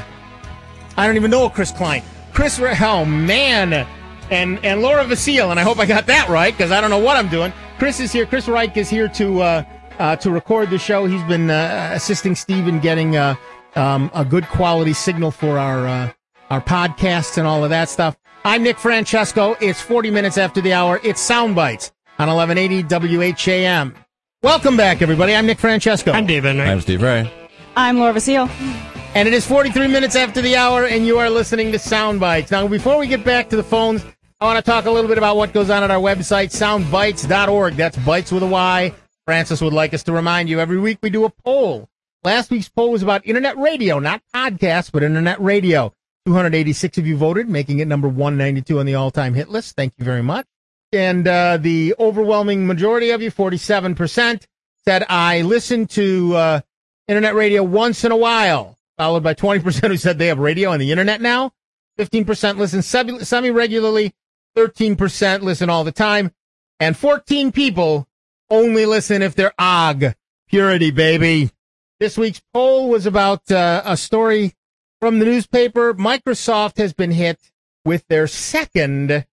I don't even know Chris Klein. Chris, Ray, oh man, and and Laura Vasile, and I hope I got that right, because I don't know what I'm doing. Chris is here. Chris Reich is here to uh, uh, to record the show. He's been uh, assisting Steve in getting uh, um, a good quality signal for our uh, our podcasts and all of that stuff. I'm Nick Francesco. It's forty minutes after the hour. It's Sound Bites on eleven eighty W H A M. Welcome back, everybody. I'm Nick Francesco. I'm Dave Enright. I'm Steve Ray. I'm Laura Vasile. And it is forty-three minutes after the hour, and you are listening to Sound Bites. Now, before we get back to the phones, I want to talk a little bit about what goes on at our website, sound bites dot org. That's Bites with a Y. Francis would like us to remind you, every week we do a poll. Last week's poll was about internet radio, not podcasts, but internet radio. two hundred eighty-six of you voted, making it number one ninety-two on the all-time hit list. Thank you very much. And uh, the overwhelming majority of you, forty-seven percent, said, I listen to uh, internet radio once in a while, followed by twenty percent who said they have radio on the internet now. fifteen percent listen semi- semi-regularly. thirteen percent listen all the time. And fourteen people only listen if they're O G. Purity, baby. This week's poll was about uh, a story from the newspaper. Microsoft has been hit with their second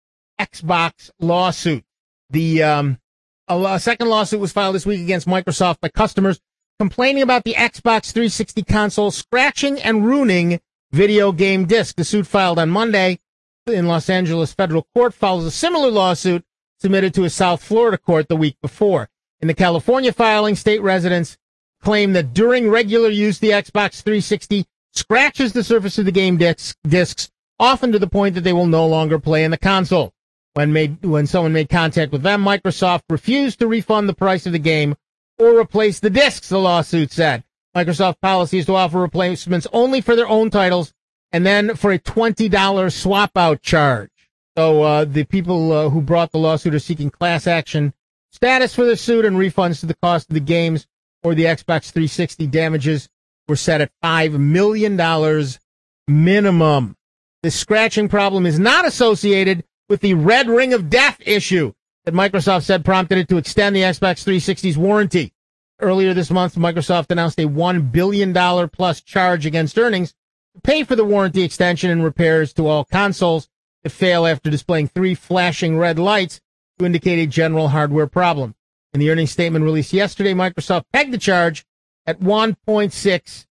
Xbox lawsuit. The um, a, a second lawsuit was filed this week against Microsoft by customers complaining about the Xbox three sixty console scratching and ruining video game discs. The suit filed on Monday in Los Angeles federal court follows a similar lawsuit submitted to a South Florida court the week before. In the California filing, state residents claim that during regular use, the Xbox three sixty scratches the surface of the game discs, discs, often to the point that they will no longer play in the console. When made, when someone made contact with them, Microsoft refused to refund the price of the game or replace the discs, the lawsuit said. Microsoft policy is to offer replacements only for their own titles and then for a twenty dollars swap-out charge. So uh, the people uh, who brought the lawsuit are seeking class action status for the suit, and refunds to the cost of the games or the Xbox three sixty damages were set at five million dollars minimum. This scratching problem is not associated with the red ring of death issue that Microsoft said prompted it to extend the Xbox three sixty's warranty. Earlier this month, Microsoft announced a one billion dollars plus charge against earnings to pay for the warranty extension and repairs to all consoles that fail after displaying three flashing red lights to indicate a general hardware problem. In the earnings statement released yesterday, Microsoft pegged the charge at one point six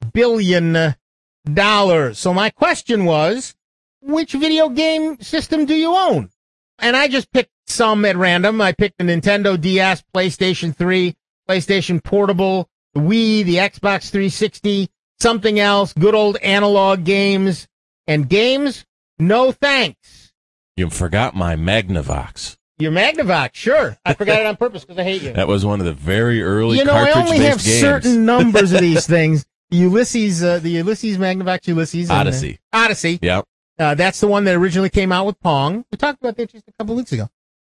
billion dollars. So my question was, which video game system do you own? And I just picked some at random. I picked the Nintendo D S, PlayStation three, PlayStation Portable, the Wii, the Xbox three sixty, something else, good old analog games. And games, no thanks. You forgot my Magnavox. Your Magnavox, sure. I forgot it on purpose because I hate you. That was one of the very early You know, I only have cartridge-based games. certain numbers of these things. The Ulysses, uh, the Ulysses Magnavox Ulysses. and, uh, Odyssey. Odyssey. Yep. Uh, that's the one that originally came out with Pong. We talked about that just a couple weeks ago.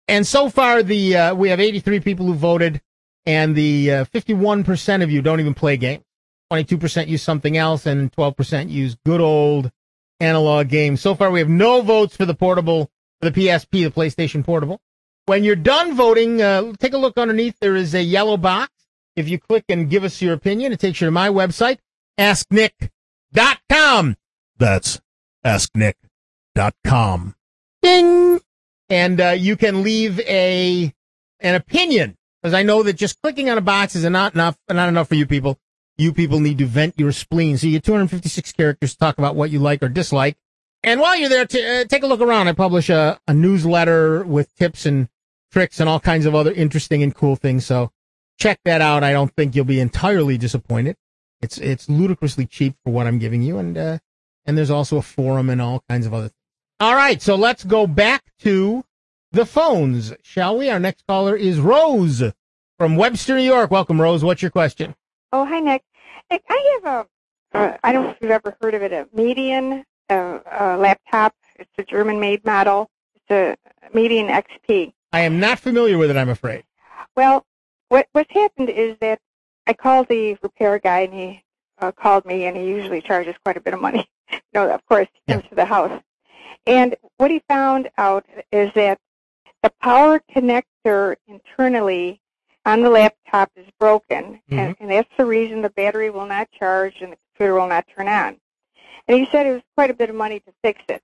And so far, the uh, we have eighty-three people who voted, and the uh, fifty-one percent of you don't even play games. twenty-two percent use something else, and twelve percent use good old analog games. So far, we have no votes for the portable, for the P S P, the PlayStation Portable. When you're done voting, uh, take a look underneath. There is a yellow box. If you click and give us your opinion, it takes you to my website, ask nick dot com. That's ask nick dot com. Ding! And uh, you can leave a an opinion, because I know that just clicking on a box is not enough, not enough for you people. You people need to vent your spleen. So you get two hundred fifty-six characters to talk about what you like or dislike. And while you're there, t- uh, take a look around. I publish a, a newsletter with tips and tricks and all kinds of other interesting and cool things. So check that out. I don't think you'll be entirely disappointed. It's it's ludicrously cheap for what I'm giving you, and uh, and there's also a forum and all kinds of other things. All right, so let's go back to the phones, shall we? Our next caller is Rose from Webster, New York. Welcome, Rose. What's your question? Oh, hi, Nick. Nick, I have a, uh, I don't know if you've ever heard of it, a Median uh, uh, laptop. It's a German-made model. It's a Median X P. I am not familiar with it, I'm afraid. Well, what what's happened is that I called the repair guy, and he uh, called me, and he usually charges quite a bit of money. You know, of course, he comes yeah. to the house. And what he found out is that the power connector internally on the laptop is broken, mm-hmm. and, and that's the reason the battery will not charge and the computer will not turn on. And he said it was quite a bit of money to fix it.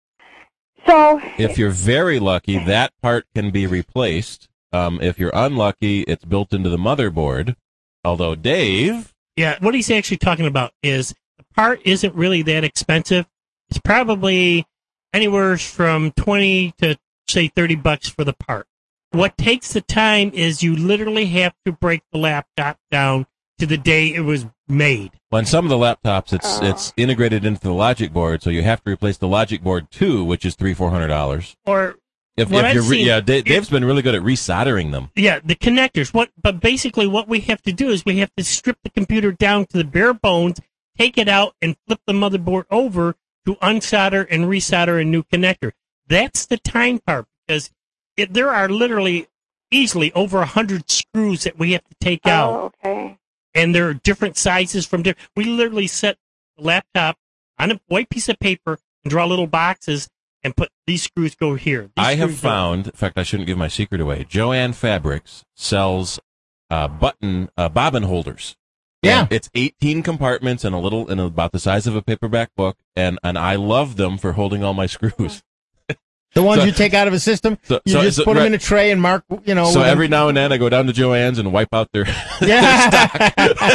So, if you're very lucky, that part can be replaced. Um, if you're unlucky, it's built into the motherboard. Although Dave, yeah, what he's actually talking about is the part isn't really that expensive. It's probably anywhere from twenty to say thirty bucks for the part. What takes the time is you literally have to break the laptop down to the day it was made. Well, on some of the laptops, it's oh. it's integrated into the logic board, so you have to replace the logic board too, which is three four hundred dollars. Or if, if you're re- yeah, Dave, Dave's been really good at resoldering them. Yeah, the connectors. What? But basically, what we have to do is we have to strip the computer down to the bare bones, take it out, and flip the motherboard over to unsolder and resolder a new connector. That's the time part, because it, there are literally easily over a hundred screws that we have to take oh, out. Okay. And there are different sizes from different. We literally set the laptop on a white piece of paper and draw little boxes and put these screws go here. These I have screws found, go. in fact, I shouldn't give my secret away. Joanne Fabrics sells uh, button uh, bobbin holders. Yeah, and it's eighteen compartments and a little, and about the size of a paperback book, and and I love them for holding all my screws. The ones so, you take out of a system, so, you so, just so, put them right, in a tray and mark, you know. So every them. now and then I go down to Joann's and wipe out their, yeah.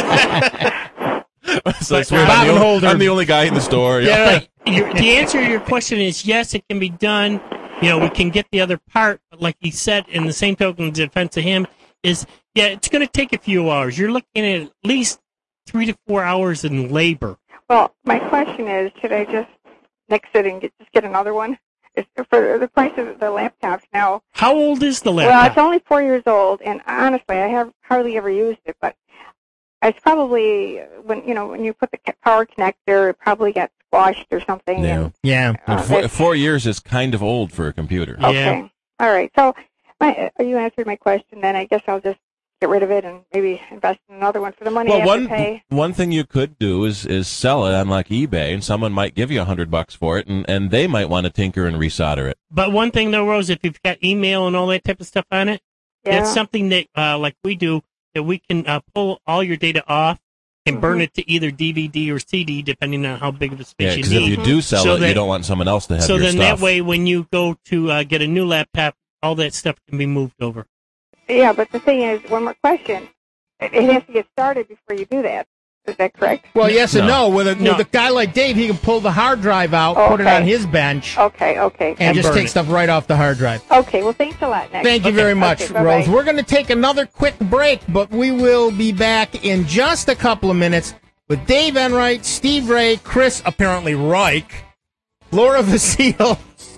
their stock. So I swear I'm the, only, I'm the only guy in the store. Yeah. But your, the answer to your question is yes, it can be done. You know, we can get the other part, but like he said, in the same token, defense of him is, yeah, it's going to take a few hours. You're looking at at least three to four hours in labor. Well, my question is, should I just nix it and get, just get another one? It's for the price of the laptops now. How old is the laptop? Well, it's only four years old, and honestly, I have hardly ever used it. But it's probably when you know when you put the power connector, it probably got squashed or something. Yeah, and, yeah. Uh, four, four years is kind of old for a computer. Okay, yeah. All right. So, my, you answered my question. Then I guess I'll just get rid of it and maybe invest in another one for the money well, I have one, to pay. One thing you could do is, is sell it on like eBay, and someone might give you a hundred bucks for it, and, and they might want to tinker and resolder it. But one thing though, Rose, if you've got email and all that type of stuff on it, yeah. that's something that, uh, like we do, that we can uh, pull all your data off and mm-hmm. burn it to either D V D or C D, depending on how big of a space yeah, you need. Yeah, because if you do sell so it, that, you don't want someone else to have so your then stuff. that way, when you go to uh, get a new laptop, all that stuff can be moved over. Yeah, but the thing is, one more question. It has to get started before you do that. Is that correct? Well, yes and No. no. With a, No. with a guy like Dave, he can pull the hard drive out, Okay. put it on his bench, Okay, okay. and, And just burn take it. stuff right off the hard drive. Okay, well, thanks a lot, Nick. Thank you Okay. very much, Okay, bye-bye. Rose. We're going to take another quick break, but we will be back in just a couple of minutes with Dave Enright, Steve Ray, Chris, apparently Reich, Laura Vasile,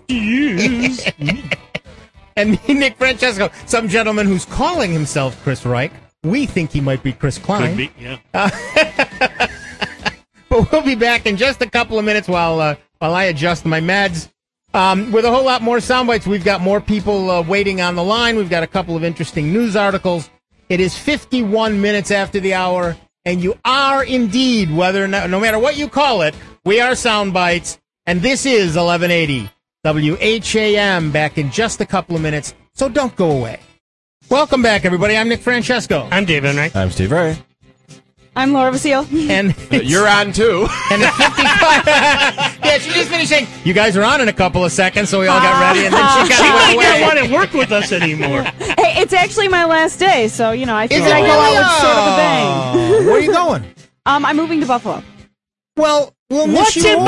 and me, Nick Francesco, some gentleman who's calling himself Chris Reich. We think he might be Chris Klein. Could be, yeah. Uh, but we'll be back in just a couple of minutes while uh, while I adjust my meds. Um, with a whole lot more sound bites, we've got more people uh, waiting on the line. We've got a couple of interesting news articles. It is fifty-one minutes after the hour, and you are indeed, whether or not, no matter what you call it, we are Sound Bites, and this is eleven eighty W H A M. Back in just a couple of minutes, so don't go away. Welcome back, everybody. I'm Nick Francesco. I'm Dave Enright. I'm Steve Ray. I'm Laura Vasile. And you're on too. And it's fifty-five. Yeah, she just finished saying, you guys are on in a couple of seconds, so we all got ready, and then she got She might away. not want to work with us anymore. Hey, it's actually my last day, so, you know, I Is figured it I'd go really? out with sort of a bang. Where are you going? Um, I'm moving to Buffalo. Well, we'll miss What's you in all.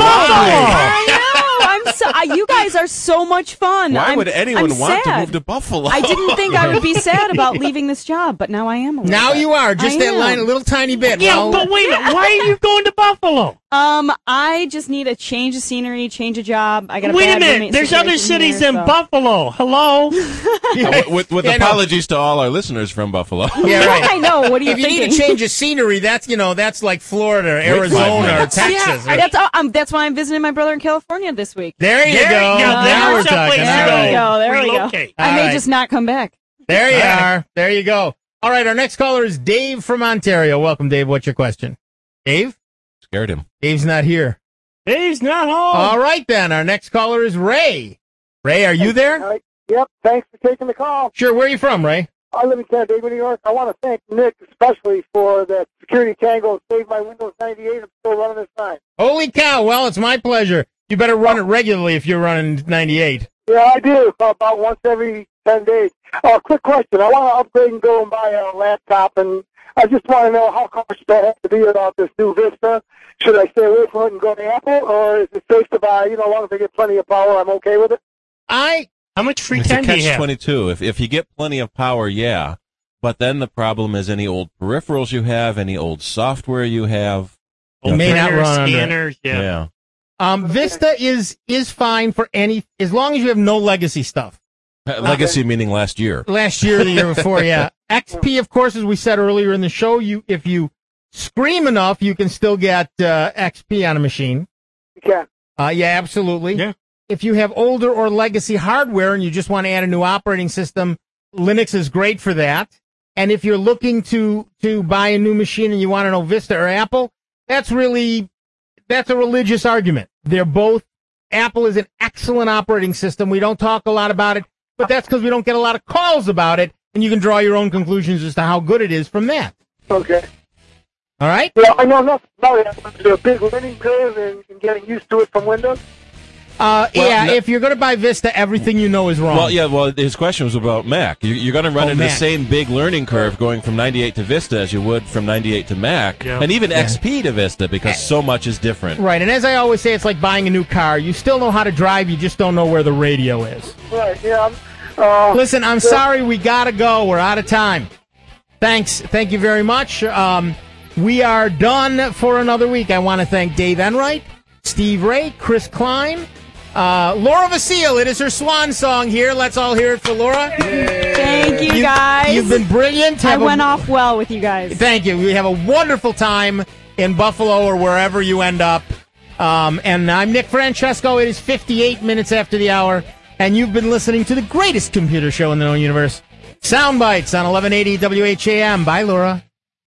I know. I'm so. Uh, you guys are so much fun. Why I'm, would anyone I'm want sad. to move to Buffalo? I didn't think I would be sad about leaving this job, but now I am. A little Now bit. you are. Just I that am. line, a little tiny bit. Yeah, Well, but wait a minute. Why are you going to Buffalo? Um, I just need a change of scenery, change of job. I got a Wait bad a minute. roommate There's other situation cities here, in so. Buffalo. Hello? Uh, with with Yeah, no. apologies to all our listeners from Buffalo. Yeah, right. I know. What are you If you thinking? need a change of scenery, that's, you know, that's like Florida, or five Arizona, or minutes. Texas. Yeah, that's uh, um, that's why I'm visiting my brother in California this week. There you There go. you go. Now There's we're a talking. place All to There we right. go. There we go. Relocate. I All may right. just not come back. There you All right. are. There you go. All right, our next caller is Dave from Ontario. Welcome, Dave. What's your question? Dave? Scared him. Dave's not here. Dave's not home. All right, then. Our next caller is Ray. Ray, are you there? Uh, yep, thanks for taking the call. Sure. Where are you from, Ray? I live in Canandaigua, New York. I want to thank Nick especially for that Security Tango Save My Windows ninety-eight. I'm still running this time. Holy cow. Well, it's my pleasure. You better run it regularly if you're running ninety-eight. Yeah, I do. About once every ten days. Uh, quick question. I want to upgrade and go and buy a laptop, and I just want to know how cautious I have to be about this new Vista. Should I stay away from it and go to Apple, or is it safe to buy? You know, as long as I get plenty of power, I'm okay with it. I How much free It's a time do you catch have? twenty-two. If if you get plenty of power, yeah. But then the problem is any old peripherals you have, any old software you have. It may not Printers, run under it. scanners, yeah. Yeah. Um, Vista is is fine for any, as long as you have no legacy stuff. Uh, Legacy meaning last year. Last year, the year before, yeah. X P, of course, as we said earlier in the show, you if you scream enough, you can still get uh, X P on a machine. Yeah. Uh, yeah, absolutely. Yeah. If you have older or legacy hardware and you just want to add a new operating system, Linux is great for that. And if you're looking to to buy a new machine and you want to know Vista or Apple, that's really that's a religious argument. They're both. Apple is an excellent operating system. We don't talk a lot about it, but that's because we don't get a lot of calls about it, and you can draw your own conclusions as to how good it is from that. Okay. All right? Yeah, I know nothing about it. Is there a big learning curve in, in getting used to it from Windows? Uh, Well, yeah, no- if you're going to buy Vista, everything you know is wrong. Well, yeah. Well, his question was about Mac. You, you're going to run Oh, into Mac. the same big learning curve going from ninety-eight to Vista as you would from ninety-eight to Mac, Yeah. and even Yeah. X P to Vista because so much is different. Right, and as I always say, it's like buying a new car. You still know how to drive, you just don't know where the radio is. Right, yeah. I'm- Uh, Listen, I'm sorry, we got to go. We're out of time. Thanks. Thank you very much. Um, we are done for another week. I want to thank Dave Enright, Steve Ray, Chris Klein, uh, Laura Vasile. It is her swan song here. Let's all hear it for Laura. Thank you, You- guys. You've been brilliant. I Have a- went off well with you guys. Thank you. We have a wonderful time in Buffalo or wherever you end up. Um, and I'm Nick Francesco. It is fifty-eight minutes after the hour, and you've been listening to the greatest computer show in the known universe, Sound Bites on eleven eighty W H A M. Bye, Laura.